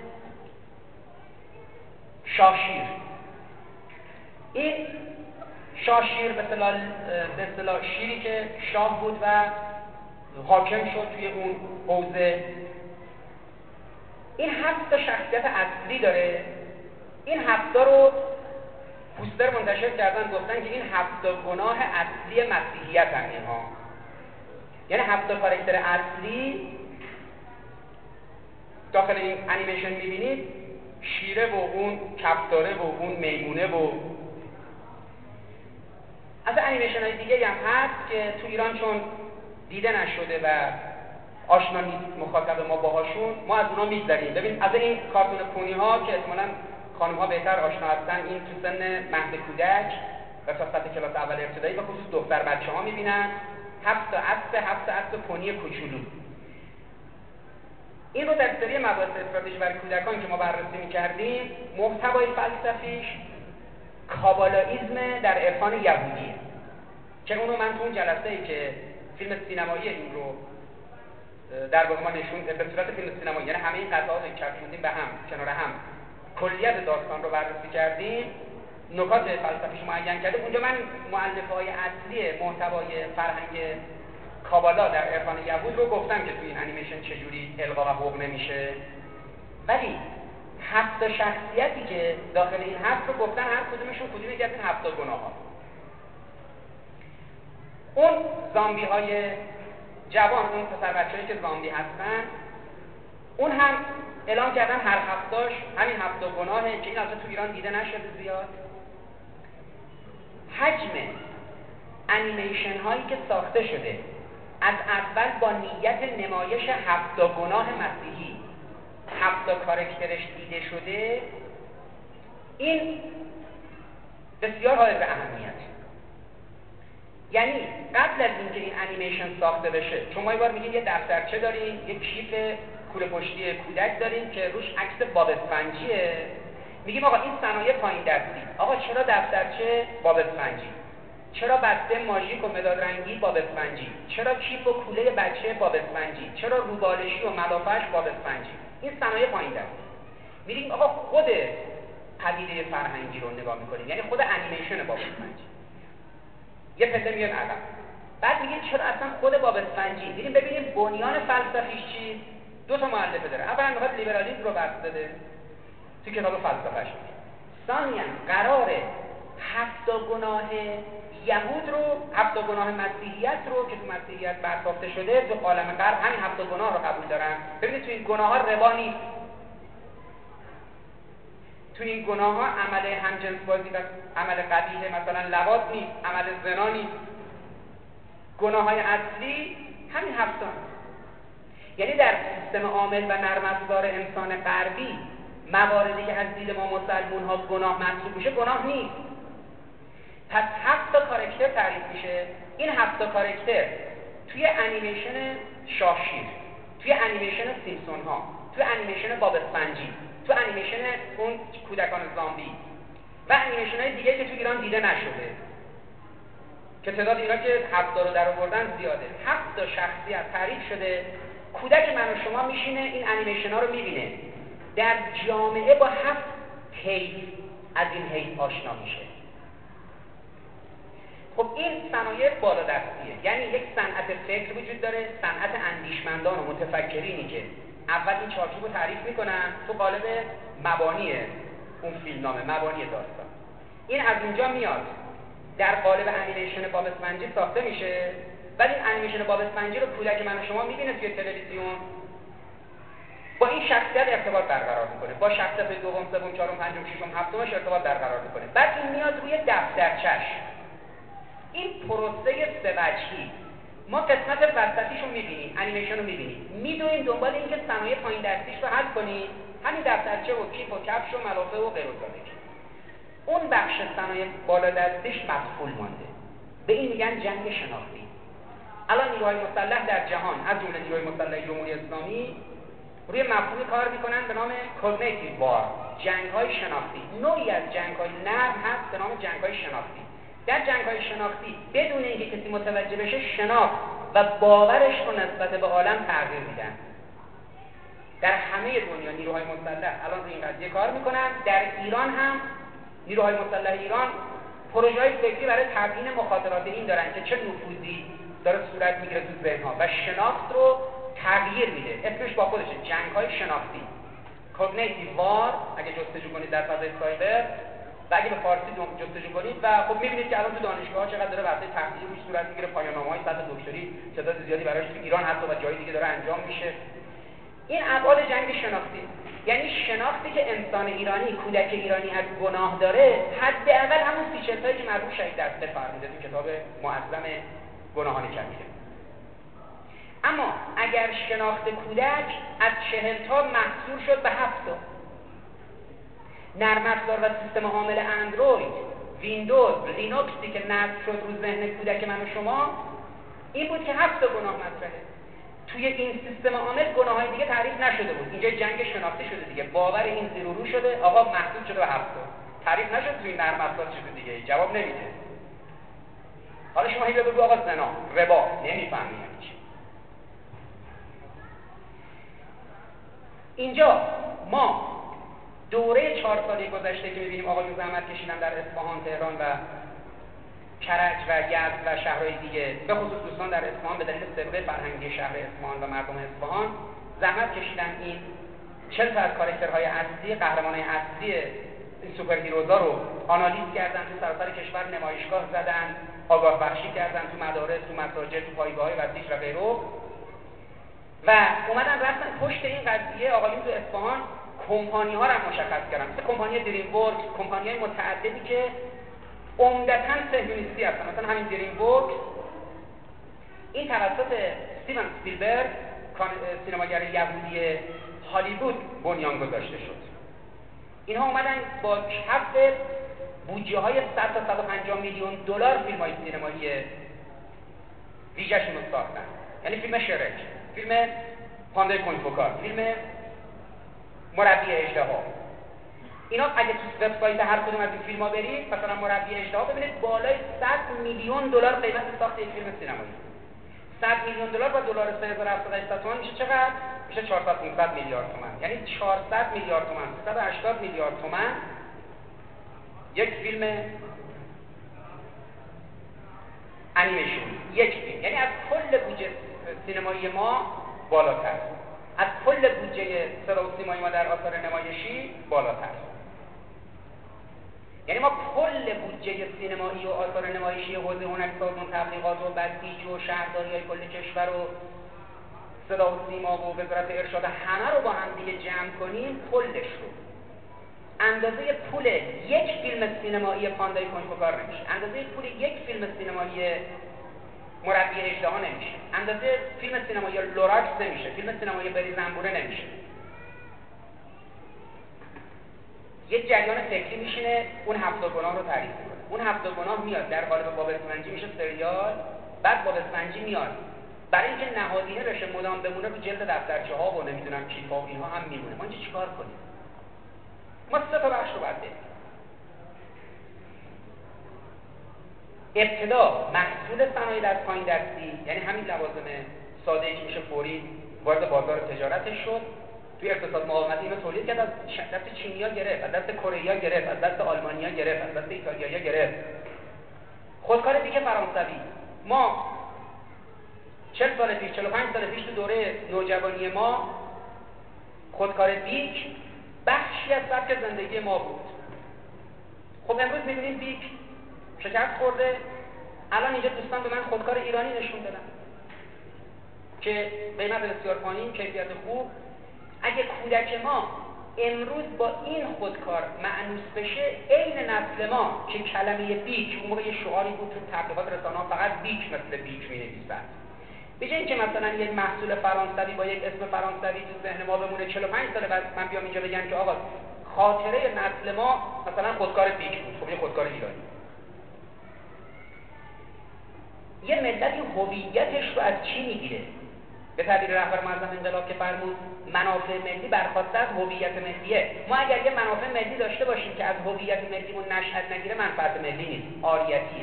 شاهشیر. این شاهشیر به اصطلاح شیری که شاه بود و حاکم شد توی اون حوزه. این 7 تا شخصیت اصلی داره. این 7 تا رو پوستر منتشر کردن، گفتن که این 7 تا گناه اصلی مسیحیت هم اینها. یعنی 7 تا کاراکتر اصلی داخل این انیمیشن میبینید، شیره و اون کفتاره و اون میمونه و از انیمیشن های دیگه هم هست که تو ایران چون دیده نشده و آشنا نیست مخاطب ما باهاشون، ما از اونا میگذریم. ببین از این کارتون پونی ها که احتمالاً خانم ها بهتر آشنا هستن، این تو سن مهد کودک و تا سطح کلاس اول ابتدایی به خصوص دختر بچه ها میبینن. 7 تا اسب پونی کوچولو. این رو در سری مباحث استراتژی برای کودکان که ما بررسی میکردیم، محتوای فلسفیش کابالائیسم در عرفان یهودیه که اونو من تو اون جلسه‌ای که فیلم سینمایی این رو در واقع ما نشون به صورت فیلم سینمایی، یعنی همه این قطعات رو چسبوندیم به هم کنار هم، کلیت داستان رو بررسی کردیم، نکات فلسفیش معین کردیم. اونجا من مؤلفه‌های اصلی محتوای فرهنگ کابالا در عرفان یهود رو گفتم که توی این انیمیشن چجوری القا و حقنه میشه. ولی 7 تا شخصیتی که داخل این 7 رو گفتن هر کدومشون کدومی که از این 7 تا گناه ها. اون زامبی های جوان، اون پسر بچه‌هایی که زامبی هستن، اون هم اعلام کردن هر هفتهش همین 7 تا گناهه که این اصلا تو ایران دیده نشده زیاد. حجم انیمیشن هایی که ساخته شده از اول با نیت نمایش 7 تا گناه مسیحی، 7 تا کاراکترش دیده شده، این بسیار حائز اهمیت. یعنی قبل از اینکه این انیمیشن ساخته بشه، چون ما یه بار میگیم یه دفترچه داریم، یه کیف کوله پشتی کودک داریم که روش عکس باب اسفنجیه، میگیم آقا این صنایع پایین دستی. آقا چرا دفترچه باب اسفنجی؟ چرا بسته ماژیک و مداد رنگی باب اسفنجی؟ چرا کیف و کوله بچه باب اسفنجی؟ چرا روبالشی و ملافش باب اسفنجی؟ این صنایع پایین دستی. میگیم آقا خود پدیده فرهنگی رو نگاه میکنیم، یعنی خود انیمیشن باب اسفنجی. یه پله میاد عقب. بعد میگیم چرا اصلا خود باب اسفنجی؟ میگیم ببینیم بنیان فلسفیش چی؟ 2 تا مؤلفه داره. اولا میخواد لیبرالیسم رو بحث بده تو کتاب فلسفه‌اش. ثانیاً قراره 7 گناه یهود رو، 7 گناه مسیحیت رو که تو مسیحیت برتافته شده تو عالم غرب همین 7 گناه رو قبول دارن. ببینید تو این گناه ها ربا نیست، تو این گناه ها عمل همجنس بازی و عمل قبیح مثلا لواط نیست، عمل زنا نیست. گناه های اصلی همین 7 یعنی در سیستم عامل و نرم افزار انسان غربی مواردی که از دید ما مسلمون ها گناه محسوب میشه گناه نیست. پس 7 کاراکتر تعریف میشه. این 7 کاراکتر توی انیمیشن شاهشیر، توی انیمیشن سیمپسون ها، توی انیمیشن باب اسفنجی، توی انیمیشن اون کودکان زامبی و انیمیشن های دیگه که تو ایران دیده نشده که تعداد اینا که 7 رو در آوردن زیاده. 7 شخصیت تعریف شده. کودک من و شما میشینه این انیمیشن ها رو میبینه، در جامعه با 7 حیث از این حیث آشنا میشه. خب این صنایع بالادستیه، یعنی یک صنعت فکر وجود داره، صنعت اندیشمندان و متفکرینی که اول این چارچوب رو تعریف میکنن تو قالب مبانی اون فیلمنامه، مبانی داستان. این از اونجا میاد در قالب انیمیشن باب اسفنجی ساخته میشه. ولی این انیمیشن باب اسفنجی رو کودک من و شما میبینه توی تلویزیون، با این شخصیت ارتباط برقرار میکنه، با شخصیت دوم، سوم، چهارم، پنجم، ششم، هفتمش ارتباط برقرار میکنه. بعد این میاد روی دفترچش. این پروسه سه‌وجهی، ما قسمت وسطیشو میبینیم، انیمیشن رو میبینیم، میدونیم دنبال این که صنایع پایین دستیش رو حل کنیم، همین دفترچه و کیف و کفش و ملافه و غیر و ذالک. اون بخش صنایع بالا دستیش مفعول مانده. به این میگن جنگ شناختی. الان نیروهای مسلح در جهان از جمله نیروهای مسلح جمهوری اسلامی روی مفهومی کار میکنن به نام کاگنیتیو وار، جنگ‌های شناختی. نوعی از جنگ‌های نرم هست به نام جنگ‌های شناختی. در جنگ‌های شناختی بدون اینکه کسی متوجه بشه شناخت و باورش رو نسبت به عالم تغییر میدن. در همه دنیا نیروهای مسلح الان روی این قضیه کار میکنن. در ایران هم نیروهای مسلح ایران پروژه‌های فکری برای تبیین مخاطرات این دارن که چه نفوذی داره صورت میگیره تو ذهن‌ها و شناخت رو تغییر میده. اسمش با خودشه جنگ‌های شناختی، کاگنیتیو وار اگه جستجو کنید در فضای سایبر و اگه به فارسی جستجو کنید و خب میبینید که الان تو دانشگاه‌ها چقدر داره بحث تحقیقی روش صورت میگیره، پایان‌نامه‌های سطح دکتری تعداد زیادی براش تو ایران حتی و جای دیگه داره انجام میشه. این ابعاد جنگ شناختی، یعنی شناختی که انسان ایرانی، کودک ایرانی از گناه داره، حداقل همون 30-40 تایی که مرحوم شهید دسته فرموده تو کتاب معظم گناهان کبیره. اما اگر شناخت کودک از 40 تا محصور شد به 7 تا، نرم افزار و سیستم عامل اندروید، ویندوز، لینوکسی که نصب شد رو ذهن کودک من و شما این بود که 7 تا گناه مطرحه. توی این سیستم عامل گناه‌های دیگه تعریف نشده بود. اینجا جنگ شناختی شده دیگه. باور این زیر و رو شده، آقا محدود شده به 7 تا. تعریف نشد توی نرم افزار چیز دیگه. جواب نمیده. حالا شما هی بگو آقا زنا، ربا، نمیفهمی یعنی چی. اینجا ما دوره 4 ساله گذشته که می‌بینیم آقایون زحمت کشیدن در اصفهان، تهران و کرج و یزد و شهرهای دیگه، به خصوص دوستان در اصفهان به دلیل سابقه فرهنگی شهر اصفهان و مردم اصفهان زحمت کشیدن این 40 تا از کاراکترهای اصلی، قهرمانای اصلی این سوپر هیروزا رو آنالیز کردن، تو سراسر کشور نمایشگاه زدن، آگاه بخشی کردن تو مدارس، تو مساجد، تو پایگاه‌های وسیع و غیره و اومدن رفتن پشت این قضیه. آقایون تو اصفهان کمپانی‌ها رو مشخص کردن، مثل کمپانی دریم ورک، کمپانی‌های متعددی که عمدتاً صهیونیستی هستن. مثلا همین دریم ورک این توسط استیون اسپیلبرگ سینماگر یهودی هالیوود بنیان گذاشته شد. اینها اومدن با کف بودجه‌های 100 تا 150 میلیون دلار فیلم‌های سینمایی ویژه‌شون رو ساختن. یعنی فیلم شرک، فیلم پاندای کنفوکار، فیلم مربی اژدها. اینا اگه تو وبسایت هر کدوم از این فیلم‌ها برید، مثلا مربی اژدها ببینید بالای 100 میلیون دلار قیمت ساخت یک فیلم سینمایی. 100 میلیون دلار با دلار 3700 تومان میشه چقدر؟ میشه 400 میلیارد تومان. یعنی 400 میلیارد تومان، 380 میلیارد تومان یک فیلم انیمیشن، یک فیلم. یعنی از کل بودجه سینمایی ما بالاتر، از کل بودجه سرا و سیمای ما در آثار نمایشی بالاتر. یعنی ما کل بودجه سینمایی و آثار نمایشی حوزه هنرسازان، تبلیغات و بسیج و شهرداری‌های کل کشور و صدا و سیما و وزارت ارشاد همه رو با هم دیگه جمع کنیم، کلش رو اندازه پول یک فیلم سینمایی پاندای کنجکاو نمیشه، اندازه پول یک فیلم سینمایی مربی اژدها نمیشه، اندازه فیلم سینمایی لوراکس نمیشه، فیلم سینمایی بری زنبوره نمیشه. یک جریان فکری میشینه اون 70 گناه رو تعریف میکنه، اون 70 گناه میاد در قالب باب اسفنجی میشه سریال، بعد باب اسفنجی میاد برای اینکه نهادینه بشه مدام بمونه رو جلد دفترچه ها و نمیدونم کیف ها و اینها هم میمونه. ما اینجا چیکار کنیم؟ ما 3 تا بخش رو باید بریم. ابتدا محصول صنایع دست پایین دستی، یعنی همین لوازم ساده‌ای که میشه فوری وارد بازار تجارتش شد. توی اقتصاد مقاومتی اینو تولید کرد، از دست چینی‌ها گرفت، از دست کره‌ای‌ها گرفت، از دست آلمانی‌ها گرفت، از دست ایتالیایی‌ها گرفت. خودکار بیک فرانسوی، ما 40 سال پیش 45 سال پیش تو دوره نوجوانی ما خودکار بیک بخشی از سبک زندگی ما بود. خب امروز می‌بینیم بیک شکست خورده. الان اینجا دوستان به من خودکار ایرانی نشون دادن که قیمت بسیار پایین، کیفیت خوب. اگه کودک ما امروز با این خودکار مأنوس بشه، عین نسل ما که کلمه بیک اون موقع یه شعاری بود تو تبلیغات رسانه‌ها، فقط بیک مثل بیک می‌نویسن. به جای اینکه مثلا یک محصول فرانسوی با یک اسم فرانسوی تو ذهن ما بمونه 45 سال بعد من بیام اینجا بگم که آقا خاطره نسل ما مثلا خودکار بیک بود، خب یه خودکار ایرانی. یه ملتی هویتش رو از چی میگیره؟ به تعبیر رهبر معظم انقلاب که فرمود منافع ملی برخواسته از هویت ملیه. ما اگر یه منافع ملی داشته باشیم که از هویت ملیمون نشأت نگیره، منفعت ملی نیست، آریتیه.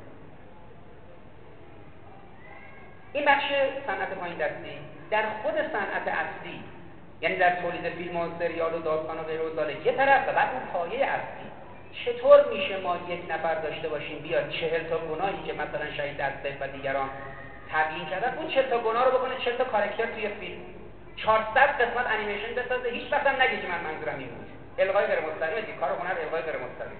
این بخش صنعت پایین دستی. در خود صنعت اصلی، یعنی در تولید فیلم و سریال و داستان و غیره و ذالک، یه طرف و بعد اون پایه اصلی. چطور میشه ما یک نفر داشته باشیم بیاد 40 تا گناهی که مثلا شهید دستگاه و دیگران تبیین کردن، اون 40 تا گناه رو بکنه 40 تا کاراکتر توی فیلم، 400 قسمت انیمیشن بسازه، هیچ وقت هم نگه که من منظورم این بود. الغای غیر مستقیم دیگه، کار هنر الغای غیر مستقیم.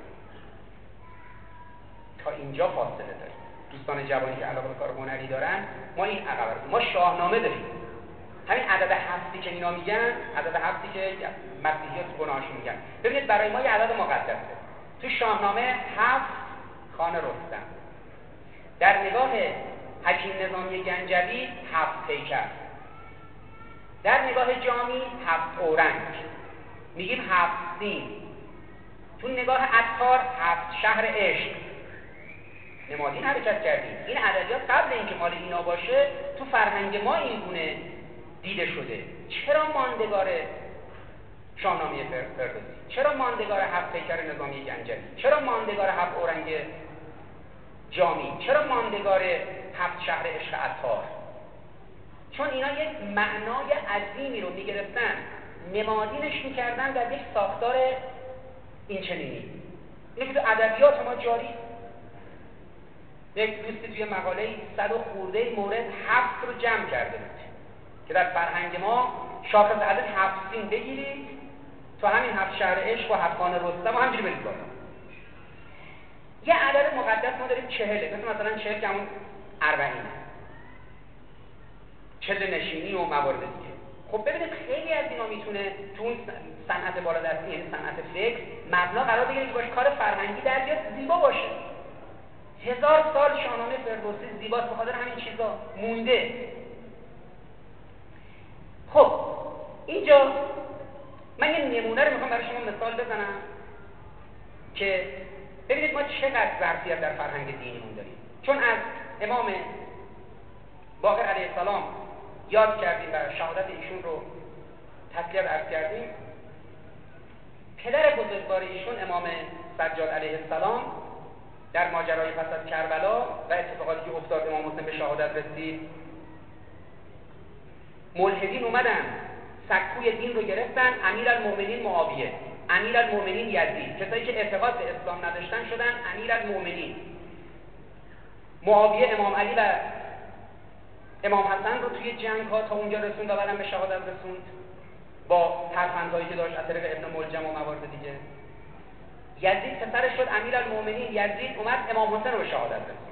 تا اینجا فاصله داره. دوستان جوانی که علاقه به کار هنری دارن، ما این عقبه رو، ما شاهنامه داریم. همین عدد 7 که اینا میگن، عدد 7 که مسیحی‌ها تو گناهاشون میگن. ببینید برای ما یه عدد مقدسه. تو شاهنامه 7 خان رستم. در نگاه حکیم نظامی گنجوی 7 پیکر. در نگاه جامی 7 اورنگ. میگیم 7 سین. تو نگاه عطار 7 شهر عشق. نمادین حرکت کردیم. این عددیات قبل اینکه مال اینا باشه تو فرهنگ ما این گونه دیده شده. چرا ماندگار شاهنامه فردوسی؟ چرا ماندگار 7 پیکر نظامی گنجوی؟ چرا ماندگار 7 اورنگ جامی؟ چرا ماندگار 7 شهر عشق عطار؟ چون اینا یک معنای عظیمی رو میگرفتن، نمادینش میکردن در یک ساختار اینچنینی. اینه که تو ادبیات ما جاری. یک دوستی توی مقاله 100 خورده مورد 7 رو جمع کرده بود که در فرهنگ ما شاخص عدد 7 سین بگیرید تو همین 7 شهر عشق و 7 خان رستم و همجوری برید بالا. یه عدد مقدس ما داریم 40، مثلا 40 که همون 40 چله نشینی و موارد دیگه. خب ببینید خیلی از اینا میتونه تو اون صنعت بالادستی، یعنی صنعت فکر، مبنا قرار بگیره که باشه کار فرهنگی در بیاد، زیبا باشه. 1000 سال شاهنامه فردوسی زیباست، به خاطر همین چیزا مونده. خب اینجا من یه نمونه رو میخوام برای شما مثال بزنم که ببینید ما چقدر ظرفیت در فرهنگ دینیمون داریم. چون از امام باقر علیه السلام یاد کردیم و شهادت ایشون رو تسلیت عرض کردیم. پدر بزرگوار ایشون امام سجاد علیه السلام در ماجرای پس از کربلا و اتفاقاتی که افتاد، امام حسین به شهادت رسید، ملحدین اومدن سکوی دین رو گرفتن، امیرالمؤمنین معاویه، امیرالمؤمنین یزید، کسایی که اعتقاد به اسلام نداشتن شدن امیرالمؤمنین. معاویه امام علی و امام حسن رو توی جنگ ها تا اونجا رسوند و بعدم به شهادت رسوند با ترفندهایی که داشت از طریق ابن ملجم و موارد دیگه. یزید پسرش شد امیرالمومنین، یزید اومد امام حسین رو به شهادت رسوند.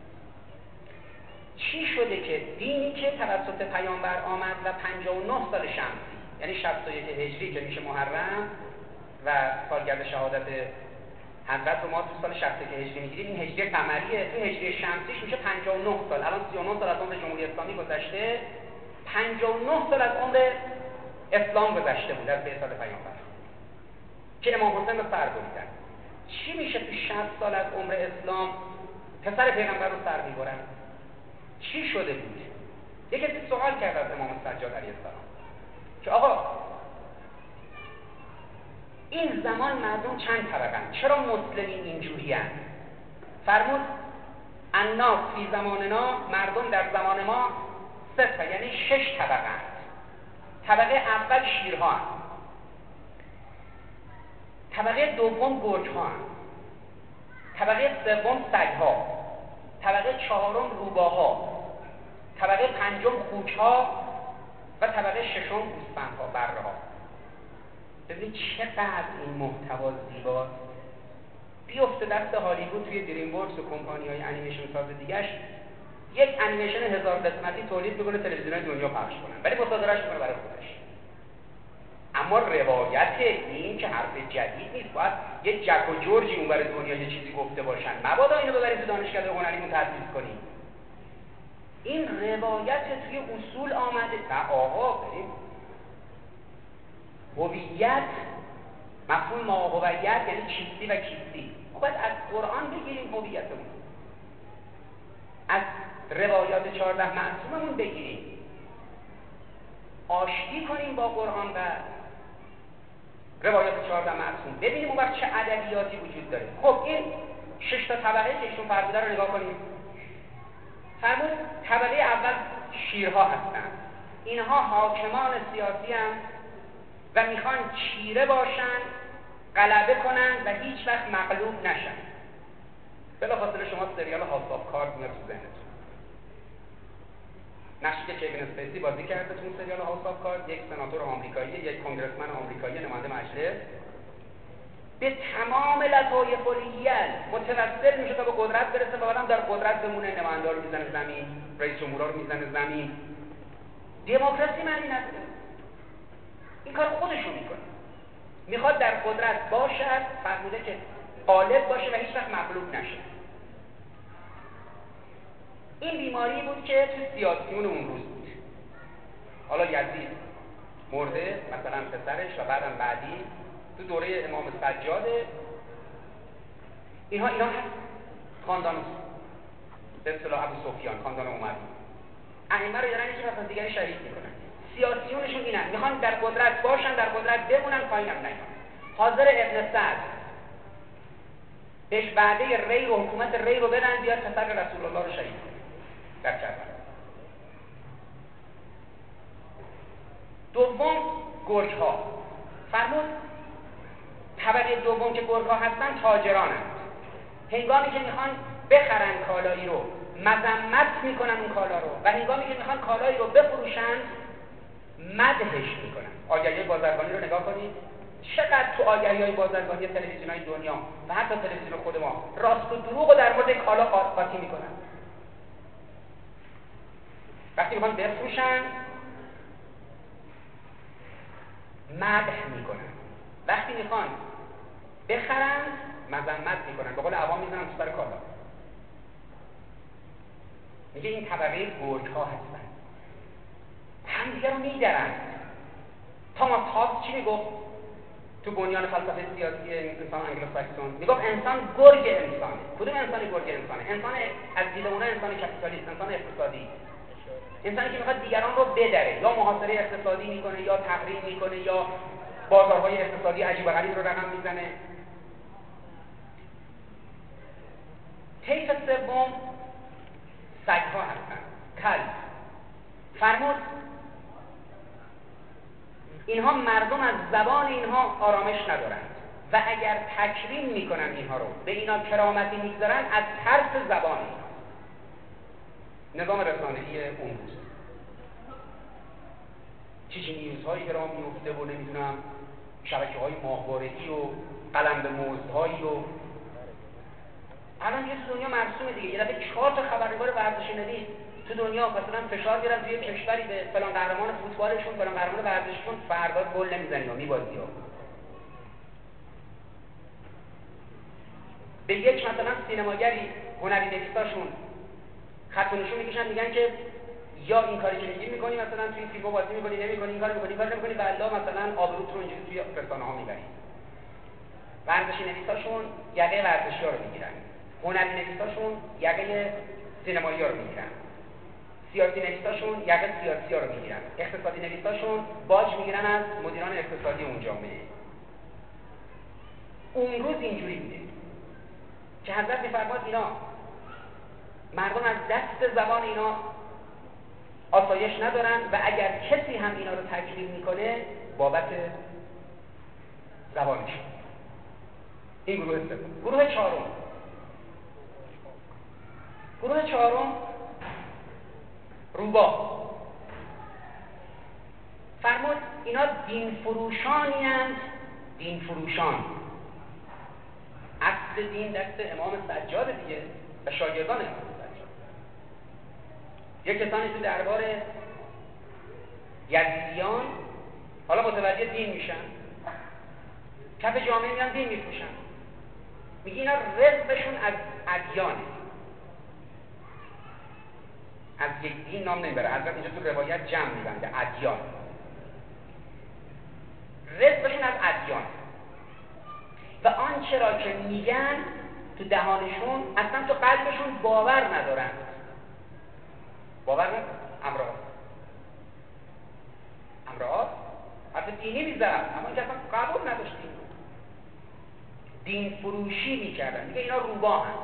چی شده که دینی که توسط پیامبر آمد و 59 سال شمسی، یعنی 61 هجری که میشه محرم و سالگرد شهادت حضرت رو ما تو سال 61 هجری میگیریم، این هجری قمریه، تو هجری شمسیش میشه 59 سال. الان 39 سال از عمر جمهوری اسلامی گذشته، 59 سال از عمر اسلام گذشته بود از بعثت پیامبر که امام حسین رو سر بریدن. چی میشه تو 60 سال از عمر اسلام پسر پیغمبر رو سر میبرن؟ چی شده بود؟ یک کسی سوال کرد از امام سجاد علیه السلام که آقا این زمان مردم چند طبقن؟ چرا مسلمین اینجوری هستند؟ فرمود الناس فی زماننا، مردم در زمان ما سه، یعنی 6 طبقه هست. طبقه اول شیرها هست، طبقه دوم گرگ‌ها هست، طبقه سوم سگ‌ها، طبقه چهارم روباها، طبقه پنجم خوک‌ها و طبقه ششم گوسفندها، بره‌ها. ببینید چقدر این محتوا زیباست. بیفته دست هالیوود توی دریم ورکس و کمپانی‌های انیمیشن ساز دیگه‌اش یک انیمیشن 1000 قسمتی تولید می‌کنه، تلویزیون‌های دنیا پخش کنن، ولی مصادره‌اش می‌کنه برای خودش. اما روایت این که حرف جدید نیست، باید یک جک و جورجی اون برای دنیا یه چیزی گفته باشن، مبادا اینو ببرید دانشکده هنریمون تدریس کنیم. این روایت توی اصول آمده. نه آقا بریم هویت، مفهوم ماهویت یعنی چیستی و کیستی، ما باید از قرآن بگیریم هویتمون، از روایات 14 معصوممون بگیریم، آشتی کنیم با قرآن و روایات 14 معصوم، ببینیم اون وقت چه ادبیاتی وجود داره. خب این 6 تا طبقه که ایشون فرموده رو نگاه کنیم. فرمود طبقه اول شیرها هستن، اینها حاکمان سیاسی هستند و میخوان چیره باشن، غلبه کنن و هیچ وقت مغلوب نشن. بلافاصله شما سریال هاوس آف کارد میاد تو ذهنتون، نقشی که کیوین اسپیسی بازی کرده تو سریال هاوس آف کارد، یک سناتور آمریکایی، یک کنگرسمن آمریکایی نماینده مجلس، به تمام لطایف الایل متوسل میشه تا به قدرت برسه و بعدم در قدرت بمونه، نماینده رو میزنه زمین، رئیس جمهورها رو میزنه زمین. دموکراسی معنی نداره. این کار خودشون میکنه، میخواد در قدرت باشد، فرموده که غالب باشه و هیچ وقت مغلوب نشه. این بیماری بود که تو سیاسیون اون روز بود. حالا یزید مرده، مثلا پسرش و بعدم بعدی تو دوره امام سجاده، اینها هست خاندان به اصطلاح ابو سفیان، خاندان عموی، ائمه رو دارن یکی پس از دیگری شهید میکنن. سیاسیونشون اینن، میخوان در قدرت باشن، در قدرت بمونن، پایینم نیان. حاضر ابن سعد بهش وعده ری و حکومت ری رو بدن بیاد پسر رسول الله رو شهید کنه در کربلا. دوم گرگ‌ها. فرمود طبقه دوم که گرگ‌ها هستن تاجرانند، هنگامی که میخوان بخرن کالایی رو مذمت میکنن اون کالا رو، و هنگامی که میخوان کالایی رو بفروشن مدحش میکنن. آگهی‌های بازرگانی رو نگاه کنید، چقدر تو آگهی‌های بازرگانی تلویزیون‌های دنیا و حتی تلویزیون خود ما راست و دروغ رو در مورد کالا قاطی میکنن. وقتی میخوان بفروشن مدح میکنن، وقتی میخوان بخرن مذمت میکنن، به قول عوام میزنن تو سر کالا. میگه این طبقه گرگ‌ها هستن، همدیگه رو میدرن. تاماس هابز چی میگفت تو بنیان فلسفه سیاسی انسان انگلوساکسون؟ میگفت انسان گرگ انسانه. کدوم انسانی گرگ انسانه؟ انسان از دید اونها انسان کپیتالیست، انسان اقتصادی، انسانی که میخواد دیگران رو بدره، یا محاصره اقتصادی میکنه، یا تحریم میکنه، یا بازارهای اقتصادی عجیب و غریب رو رقم میزنه. طیف سوم سگ‌ها هستن، کلب. فرمود اینها مردم از زبان اینها آرامش ندارند و اگر تکریم میکنن اینها رو، به اینا کرامتی میگذارن، از ترس زبان اینها. نظام رسانه‌ای اون روز چیزی نیوزهایی که را میفته و نمیدونم شبکه‌های ماهواره‌ای و قلم به مزدهایی و الان یه دنیا مرسومه دیگه. یه دفعه 4 تا خبرنگار ورزشی ندید تو دنیا مثلا فشار بیارن توی کشوری به فلان قهرمان فوتبالشون، فلان قهرمان ورزشیشون، فردا گل نمیزنی یا میبازی ها. به یک مثلا سینماگری هنری نویساشون خط و نشون میکشن، میگن که یا این کاری که میگی میکنی، مثلا توی فیلم بازی میکنی، نمیکنی، این کارو میکنی، این کارو نمیکنی، والله مثلا آبروت رو اینجوری توی رسانه‌ها میبری. ورزشی نویساشون یقه ورزشی‌ها رو میگیرن، هنری نویساشون یقه سینمایی‌ها رو میگیرن، سیاسی نویساشون یقه سیاسی‌ها رو میگیرن، اقتصادی نویساشون باج میگیرن از مدیران اقتصادی اون جامعه. اون روز اینجوری بوده که حضرت می‌فرماد اینا مردم از دست زبان اینا آسایش ندارن و اگر کسی هم اینا رو تکریم میکنه بابت زبانش. این گروه سوم. گروه چهارم روباه. فرمود اینا دین فروشانی هستند. دین فروشان. اصل دین دست امام سجاد دیگه و شاگردان امام سجاد. یک کسانی تو دربار یزیدیان حالا متوجه دین میشن، کف جامعه میان دین میفروشن، میگه اینا رزقشون از ادیانه، از یک دین نام نمیبره. حضرت اینجا تو روایت جمع میبنده ادیان، رزقشون از ادیان و آنچه را که میگن تو دهانشون اصلا تو قلبشون باور ندارن. باور ندارن. امراه حتی دینی میذارن اما اینکه اصلا قبول نداشتیم، دین فروشی میکردن. میگه اینا روباه هم.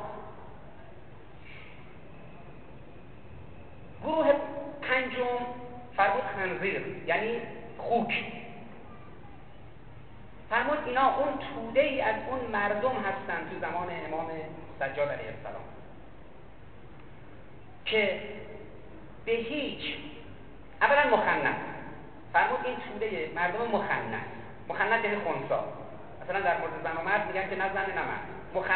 گروه پنجم فرمود خنزیر، یعنی خوک. فرمود اینا اون توده ای از اون مردم هستن تو زمان امام سجاد علیه السلام که به هیچ اولا مخنث. فرمود این توده مردم مخنث یعنی خنثی. مثلا در مورد زن و مرد میگن که نه زن نه مرد،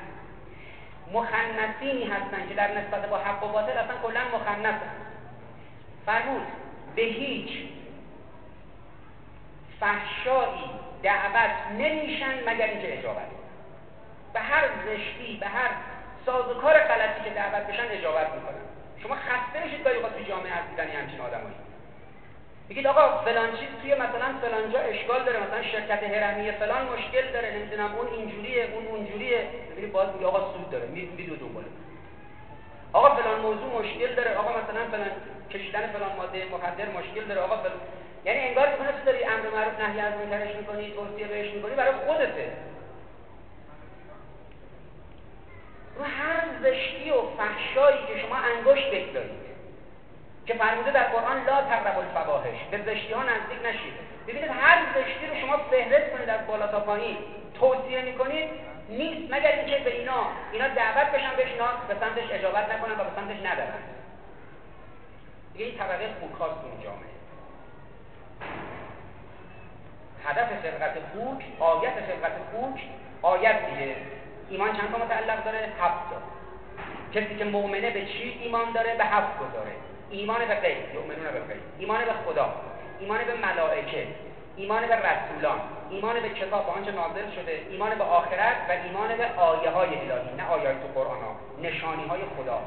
مخنثینی هستن که در نسبت با حق و باطل اصلا کلا مخنثن. فرمود به هیچ فحشایی دعوت نمیشن مگر اینکه اجابت. به هر زشتی، به هر سازوکار غلطی که دعوت بشن اجابت میکنن. شما خسته میشید گاهی اوقات تو جامعه از دیدن همچین آدمایی. میگید آقا فلان چیز توی مثلا فلان جا اشکال داره، مثلا شرکت هرمی فلان مشکل داره، نمیدونم اون اینجوریه اون اونجوریه، میبینید باز میگه آقا سود داره، میدو دنباله. آقا فلان موضوع مشکل داره، آقا مثلا فلان کشیدن فلان ماده مخدر مشکل داره، آقا فلان، یعنی انگار میکنه تو داری امر معروف نهی از منکرش میکنی، توصیه بهش میکنی برای خودته. رو هر زشتی و فحشایی که شما انگشت بگذارید که فرموده در قرآن لا تقربوا الفواحش، به زشتی ها نزدیک نشید. ببینید هر زشتی رو شما فهرست کنید از بالا تا پایین توصیه میکنید، نیست مگر اینکه به اینا دعوت بشن بهش، اینا به سمتش اجابت نکنن و به سمتش ندارن. دیگه این طبقه خوک‌هاست اون جامعه. هدف خلقت خوک، آیت خلقت خوک، آیت دیگه ایمان چند تا متعلق داره؟ 7 تا. کسی که مؤمنه به چی ایمان داره؟ به 7 گذاره. ایمان به غیب، یؤمنون بالغیب، ایمان به خدا، ایمان به ملائکه، ایمان به رسولان، ایمان به کتاب آنچه نازل شده، ایمان به آخرت و ایمان به آیه های الهی، نه آیات تو قرآن ها، نشانی های خدا.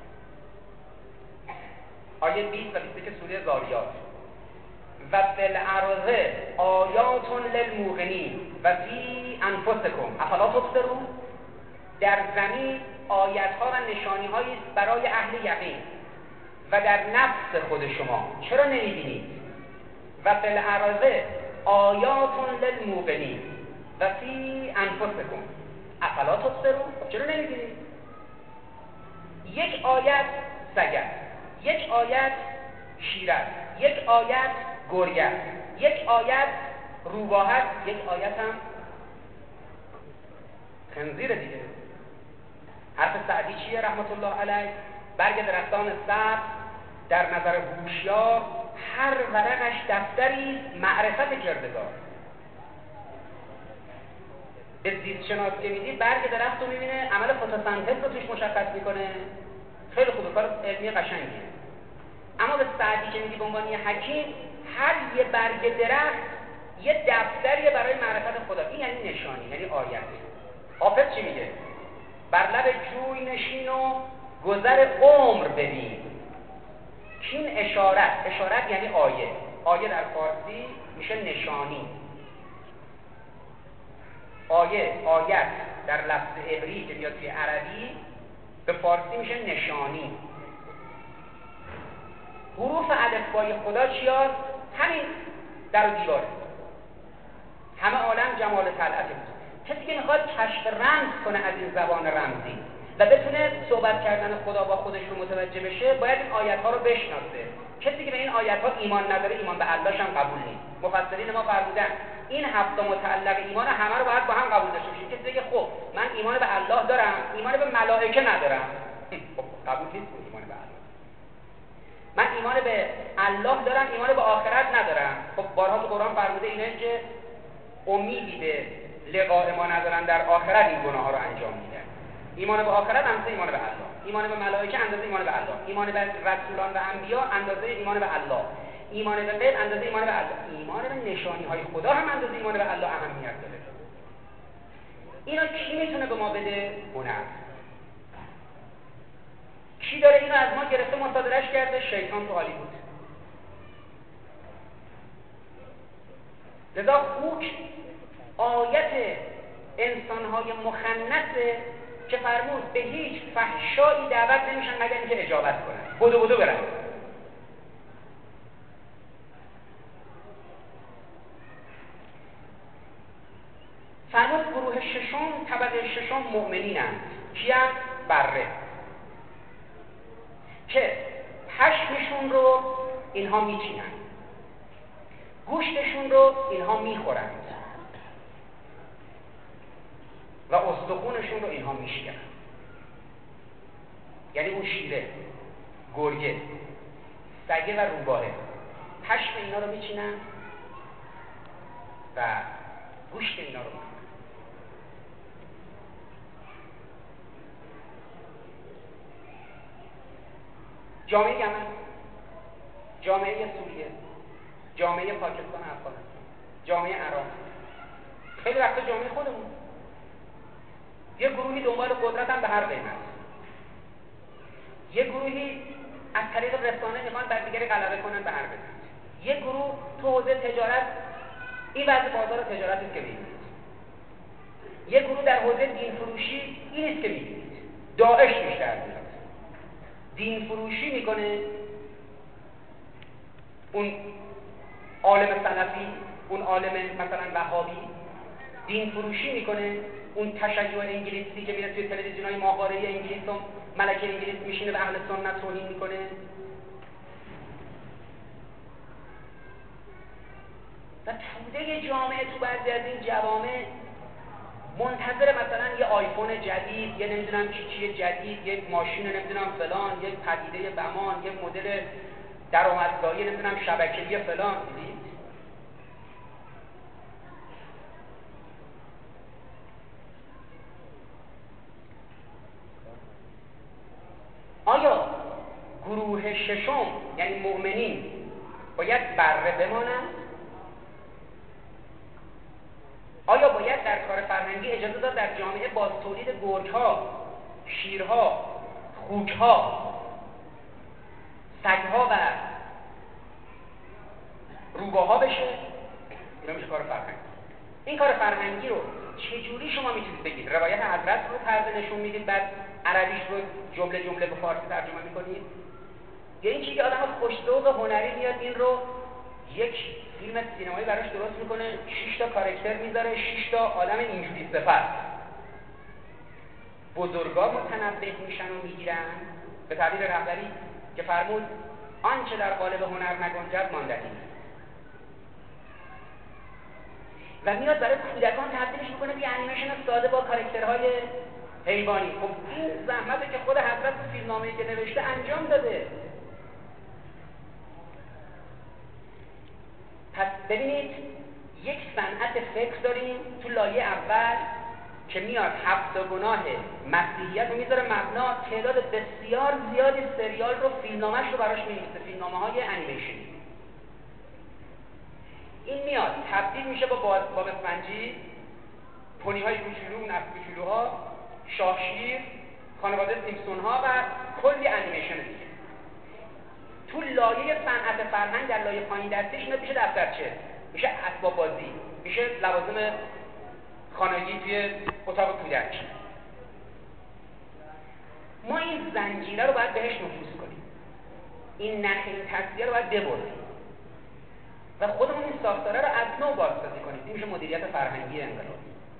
آیه 20 و 21 سوره زاریات. و فی الارض آیات للموقنین و فی انفسکم افلا تبصرون. در زمین آیت ها و نشانی هایی برای اهل یقین و در نفس خود شما چرا نمیبینید؟ و فی الارض آیات للموقنین و فی انفسکم افلا تبصرون. چرا نمیبینید؟ یک آیت سگ است، یک آیت شیر است، یک آیت گرگ است، یک آیت روباه است، یک آیت هم خنزیر دیگه. حرف سعدی چیه رحمت الله علیه؟ برگ درختان سبز در نظر هوشیار هر ورقش دفتری معرفت کردگار. به زیست شناس که میدید برگ درخت رو میبینه، عمل فتوسنتز رو توش مشخص میکنه. خیلی خوبه، کار علمی قشنگیه. اما به سعدی که میگی به عنوان یه حکیم، هر یه برگ درخت یه دفتریه برای معرفت خدا. این یعنی نشانی، یعنی آیت. حافظ چی میگه؟ بر لب جوی نشین و گذر عمر ببین. این اشارت یعنی آیه. آیه در فارسی میشه نشانی. آیت در لفظ عبری که میاد توی عربی به فارسی میشه نشانی. حروف الفبای خدا چیاست؟ همین در و دیواره. همه عالم جمال طلعت بود. کسی که میخواد کشف رمز کنه از این زبان رمزی و بتونه صحبت کردن خدا با خودش رو متوجه بشه، باید این آیت ها رو بشناسه. کسی که به این آیت ها ایمان نداره، ایمان به اللهش هم قبول نیست. مفسرین ما فرمودن این 7 متعلق ایمان همه رو باید با هم قبول داشته باشیم. کسی بگه خب من ایمان به الله دارم، ایمان به ملائکه ندارم، خب قبول نیست ایمان به الله. من ایمان به الله دارم، ایمان به آخرت ندارم. خب بارها تو قرآن فرموده اینه که امیدی به لقاء ما ندارن، در آخرت این گناه ها رو انجام میدن. ایمان به آخرت اندازه ایمان به الله، ایمان به ملائکه اندازه ایمان به الله، ایمان به رسولان و انبیا اندازه ایمان به الله، ایمان به غیب اندازه ایمان به الله، ایمان به نشانی های خدا هم اندازه ایمان به الله اهمیت داره. اینا کی میتونه به ما بده؟ هنر. کی داره اینو از ما گرفته مصادرهش کرده؟ شیطان تو هالیوود. لذا خوک آیت انسان‌های مخنثه که فرمود به هیچ فحشایی دعوت نمیشن مگر اینکه اجابت کنن. بدو برن. فرمود گروه ششم، طبقه ششم مؤمنینند. کیان؟ بره. که پشمشون رو اینها میچینند، گوشتشون رو اینها میخورند و استخونشون رو اینها میشکنند. یعنی اون شیره، گرگه، سگه و روباهه پشم اینا رو میچینند و گوشت اینا رو میخورند. جامعه یمن، جامعه سوریه، جامعه پاکستان، افغانستان، جامعه عراق، خیلی وقتا جامعه خودمون. یه گروهی دنبال قدرت هم به هر قیمت، یه گروهی از طریق رسانه میخوان بر دیگری غلبه کنن به هر قیمت، یه گروه تو حوزه تجارت، این وضع بازار تجارت است که میبینید، یه گروه در حوزه دین فروشی، این است که میبینید. داعش بیشتر میاد دین فروشی میکنه، اون عالم سلفی، اون عالم مثلا وهابی دین فروشی میکنه، اون تشیع انگلیسی که میره توی تلویزیون‌های ماهواره انگلیس و ملکه انگلیس میشینه به اهل سنت توهین میکنه. و توده جامعه تو بعضی از این جوامع منتظر مثلا یه آیفون جدید، یه نمیدونم چی جدید، یک ماشین نمیدونم فلان، یک پدیده بمان، یک مدل درآمدزایی نمیدونم شبکه‌ای فلان. دیدید؟ آیا گروه ششم یعنی مؤمنین باید بره بمانند؟ آیا باید در کار فرهنگی اجازه داد در جامعه باز تولید گرگ‌ها، شیرها، خوک‌ها، سگ‌ها و روباها بشه؟ اینا میشه کار فرهنگی. این کار فرهنگی رو چجوری شما میتونید بگید؟ روایت حضرت رو پرده نشون میدید، بعد عربیش رو جمله جمله به فارسی ترجمه میکنید؟ یا این چیزی آدم خوش‌ذوق هنری میاد این رو یک فیلم سینمایی براش درست میکنه، 6 تا کاراکتر میذاره، 6 تا آدم اینجوری صفت. بزرگا متنبه میشن و میگیرن به تعبیر رهبری که فرمود آنچه در قالب هنر نگنجد ماندنی، و میاد برای کودکان تبدیلش میکنه به انیمیشن ساده با کاراکترهای حیوانی. خب این زحمته که خود حضرت تو فیلمنامه‌ای که نوشته انجام داده. پس ببینید یک صنعت فکر داریم تو لایه اول که میاد 7 گناه مسیحیت رو میذاره مبنا، تعداد بسیار زیادی سریال رو فیلمنامه‌اش رو براش می‌نویسه، فیلمنامه‌های انیمیشنی. این میاد تبدیل میشه با باب اسفنجی، پونی‌های کوچولو، نفس کوچولوها، شاهشیر، خانواده سیمپسون‌ها و کلی انیمیشن دیگه. تو لایه صنعت فرهنگ در لایه پایین دستش میشه دفترچه، میشه اسباب بازی، میشه لوازم خانگی توی اتاق کودک. ما این زنجیره رو باید بهش نفوذ کنیم، این نخ این تصویه رو باید ببریم و خودمون این ساختاره رو از نو بازسازی کنیم. این میشه مدیریت فرهنگی انقلاب.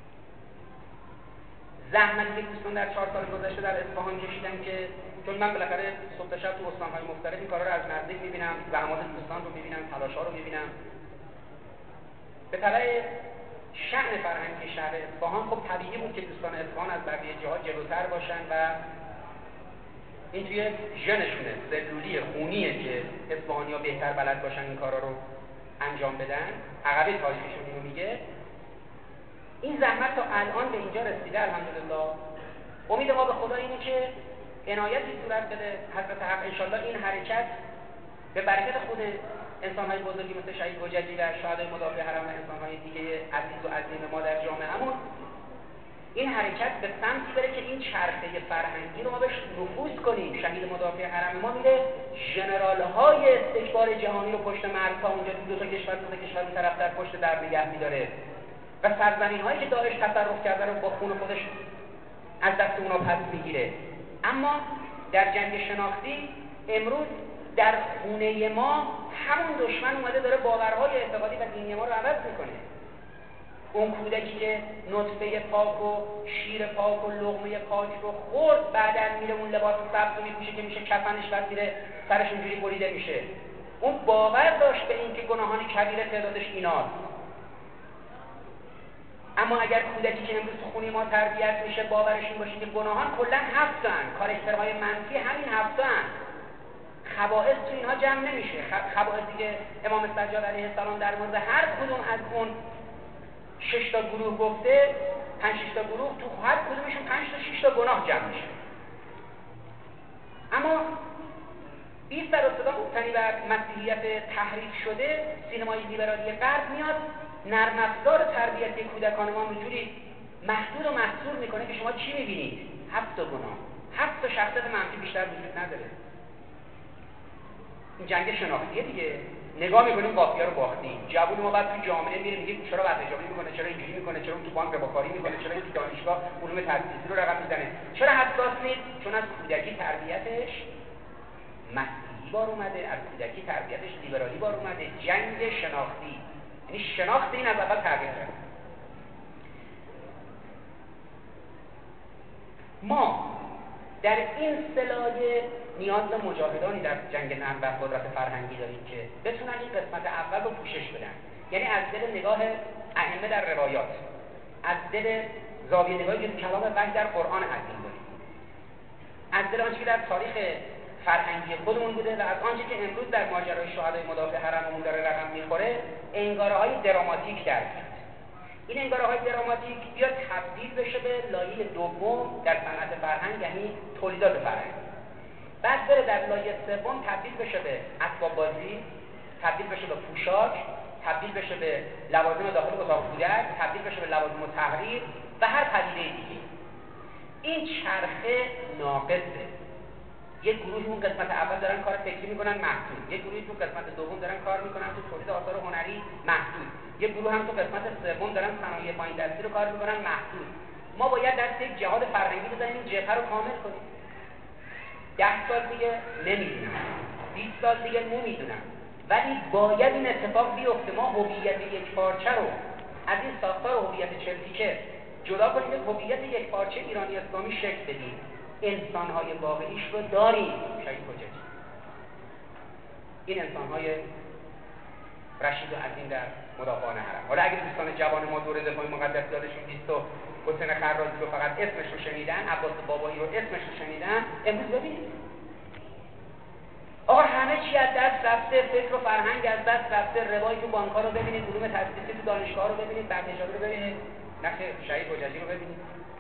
زحمتی که دوستان در 4 سال گذشته در اصفهان کشیدن که چون من بالاخره صبح تا شب تو استان‌های مختلف این کارا رو از نزدیک می‌بینم، زحمات دوستان رو می‌بینم، تلاش‌ها رو می‌بینم. به تبع شأن فرهنگی شهر اصفهان خب طبیعی بود که دوستان اصفهان از بقیه جاها جلوتر باشن و این توی ژنشونه، سلولی خونیه که اصفهانی‌ها بهتر بلد باشن این کارا رو انجام بدن. عقبه تاریخشون اینو میگه. این زحمت تا الان به اینجا رسیده الحمدلله. امید ما به خدا اینه که عنایتی صورت بده حضرت حق، انشالله این حرکت به برکت خود انسان‌های بزرگی مثل شهید حججی و شهدای مدافع حرم و انسان‌های دیگه عزیز و عظیم ما در جامعه‌مون، این حرکت به سمتی بره که این چرخه فرهنگی رو ما بهش نفوذ کنیم. شهید مدافع حرم ما میره ژنرال‌های استکبار جهانی رو پشت مرزها اونجا دو تا کشور اون طرف در پشت در نگه می‌داره و سرزمین‌هایی که داعش تصرف کرده رو با خون خودش از دست اونا پس میگیره. اما در جنگ شناختی امروز در خونه ما همون دشمن اومده داره باورهای اعتقادی و دینی ما رو عوض میکنه. اون کودکی که نطفه پاک و شیر پاک و لقمه پاک رو خورد بعدن میره اون لباس سبز رو میپوشه که میشه کفنش بعد میره سرش اونجوری بریده میشه. اون باور داشت به این که گناهان کبیره تعدادش ایناست. اما اگر کودکی که امروز تو خونه ما تربیت میشه باورش این باشه که گناهان کلا 7 کاراکترهای منفی همین 7 خبائث تو اینها جمع نمیشه. خبائثی که امام سجاد علیه السلام در مورد هر کدوم از اون 6 تا گروه گفته، 5-6 تا گروه، تو هر کدومشون 5 تا 6 تا گناه جمع میشه. اما 20 در صدا مبتنی بر مسیحیت تحریف شده، سینمای لیبرالی غرب میاد نرم افزار تربیتی کودکان ما اینجوری محدود و محصور میکنه که شما چی میبینید؟ 7 تا گناه، 7 تا شخصیت منفی بیشتر وجود نداره. این جنگ شناختیه دیگه. نگاه میکنیم قافیه رو باختیم. جوون ما بعد تو جامعه میره میگه چرا بدنجابی میکنه، چرا اینجوری میکنه، چرا تو بانک رباکاری میکنه، چرا تو دانشگاه علوم تدریسی رو رقم میزنه. چرا حساس نیست؟ چون از کودکی تربیتش مسیحی بار اومده، از کودکی تربیتش لیبرالی بار اومده. جنگ شناختی، یعنی شناخت این از اول تغییر کرد. ما در این سلایه نیاز به مجاهدانی در جنگ نرم و قدرت فرهنگی داریم که بتونن این قسمت اول رو پوشش بدن. یعنی از دل نگاه ائمه در روایات، از دل زاویه نگاهی که کلام وحی در قرآن عظیم داریم، از دل آنچه که در تاریخ فرهنگی خودمون بوده و از آنچه که امروز در ماجرای شهدای مدافع حرممون داره رقم میخوره، انگاره‌های دراماتیک درک کرد. این انگاره‌های دراماتیک بیاد تبدیل بشه به لایه دوم در صنعت فرهنگ، یعنی تولیدات فرهنگ. بعد بره در لایه سوم تبدیل بشه به اسباب بازی، تبدیل بشه به پوشاک، تبدیل بشه به لوازم داخل اتاق کودک، تبدیل بشه به لوازم تحریر و هر پدیده دیگه. این چرخه ناقصه. یک گروهی اون قسمت اول دارن کار فکری میکنن محدود، یک گروهی تو قسمت دوم دارن کار میکنن تو تولید آثار هنری محدود، یک گروه هم تو قسمت سوم دارن صنایع پایین دستی رو کار میکنن محدود. ما باید دست یک جهاد فرهنگی بزنیم این جبهه رو کامل کنیم. 10 سال دیگه نمیدونم، 20 سال دیگه نمیدونم، ولی باید این اتفاق بیفته. ما هویت یک پارچه رو از این ساختار هویت چلتیکه جدا کنیم، که هویت یک پارچه ایرانی اسلامی شکل بدیم. انسان‌های واقعیش رو داریم. شهید حججی، این انسان‌های رشید و عظیم در مدافعان حرم. حالا اگه دوستان جوان ما دوره دفاع مقدس یادشون 20 و حسین خرازی رو فقط اسمش رو شنیدن، عباس بابایی رو اسمش رو شنیدن، امروز ببینید آقا همه چی از دست رفته، فکر و فرهنگ از دست رفته. روایی تو بانک‌ها رو ببینید، علوم تدریسی تو دانشگاه رو ببینید، برده‌جاری رو ببینید، نخیر، شهید حجتی رو ببینید.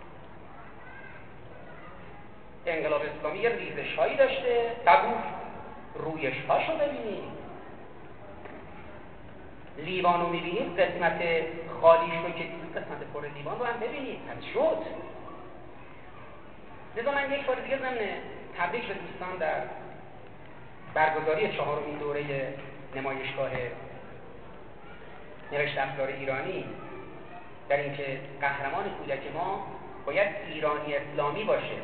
انقلاب اسلامی یه ریزش هایی داشته، قبول. رویش هاشو ببینید. لیوان رو میبینید، قسمت خالیش رو که قسمت پر لیوان رو هم ببینید. پس شد. لذا من یک بار دیگه ضمن تبریک به دوستان در برگزاری 4مین دوره نمایشگاه نوشت افکار ایرانی در اینکه قهرمان کودک ما باید ایرانی اسلامی باشه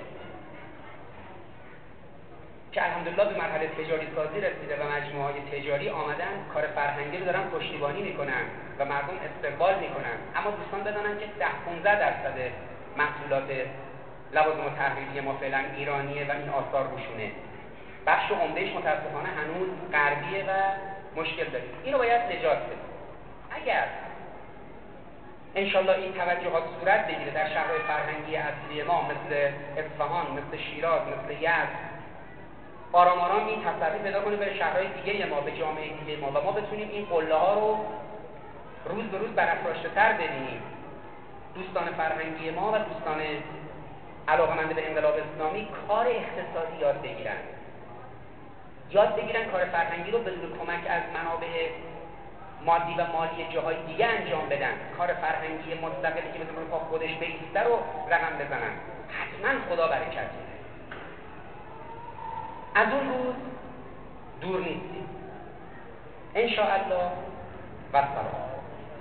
که الحمدلله به مرحله تجاری سازی رسیده و مجموعه‌های تجاری آمدن کار فرهنگی رو دارن پشتیبانی میکنن و مردم استقبال میکنن. اما دوستان بدانن که 10-15% محصولات لوازم تحریری ما فعلا ایرانیه و این آثار روشونه. بخش عمدهش متاسفانه هنوز غربیه و مشکل داره. اینو باید نجات بدیم. اگر انشالله این توجهات صورت بگیره در شهرهای فرهنگی اصلی ما مثل اصفهان، مثل شیراز، مثل یزد، آرام آرام این تسری پیدا کنه به شهرهای دیگه ما، به جامعه دیگه ما و ما بتونیم این قله ها رو روز به روز برافراشته تر ببینیم. دوستان فرهنگی ما و دوستان علاقه‌مند به انقلاب اسلامی کار اقتصادی یاد بگیرن کار فرهنگی رو بدون کمک از منابع مادی و مالی جاهای دیگه انجام بدن. کار فرهنگی مستقلی که بتونه با خودش بایسته رو رقم بزنن. حتما خدا برکت میده. از اون روز دور نیستیم. ان شاء الله و سلام.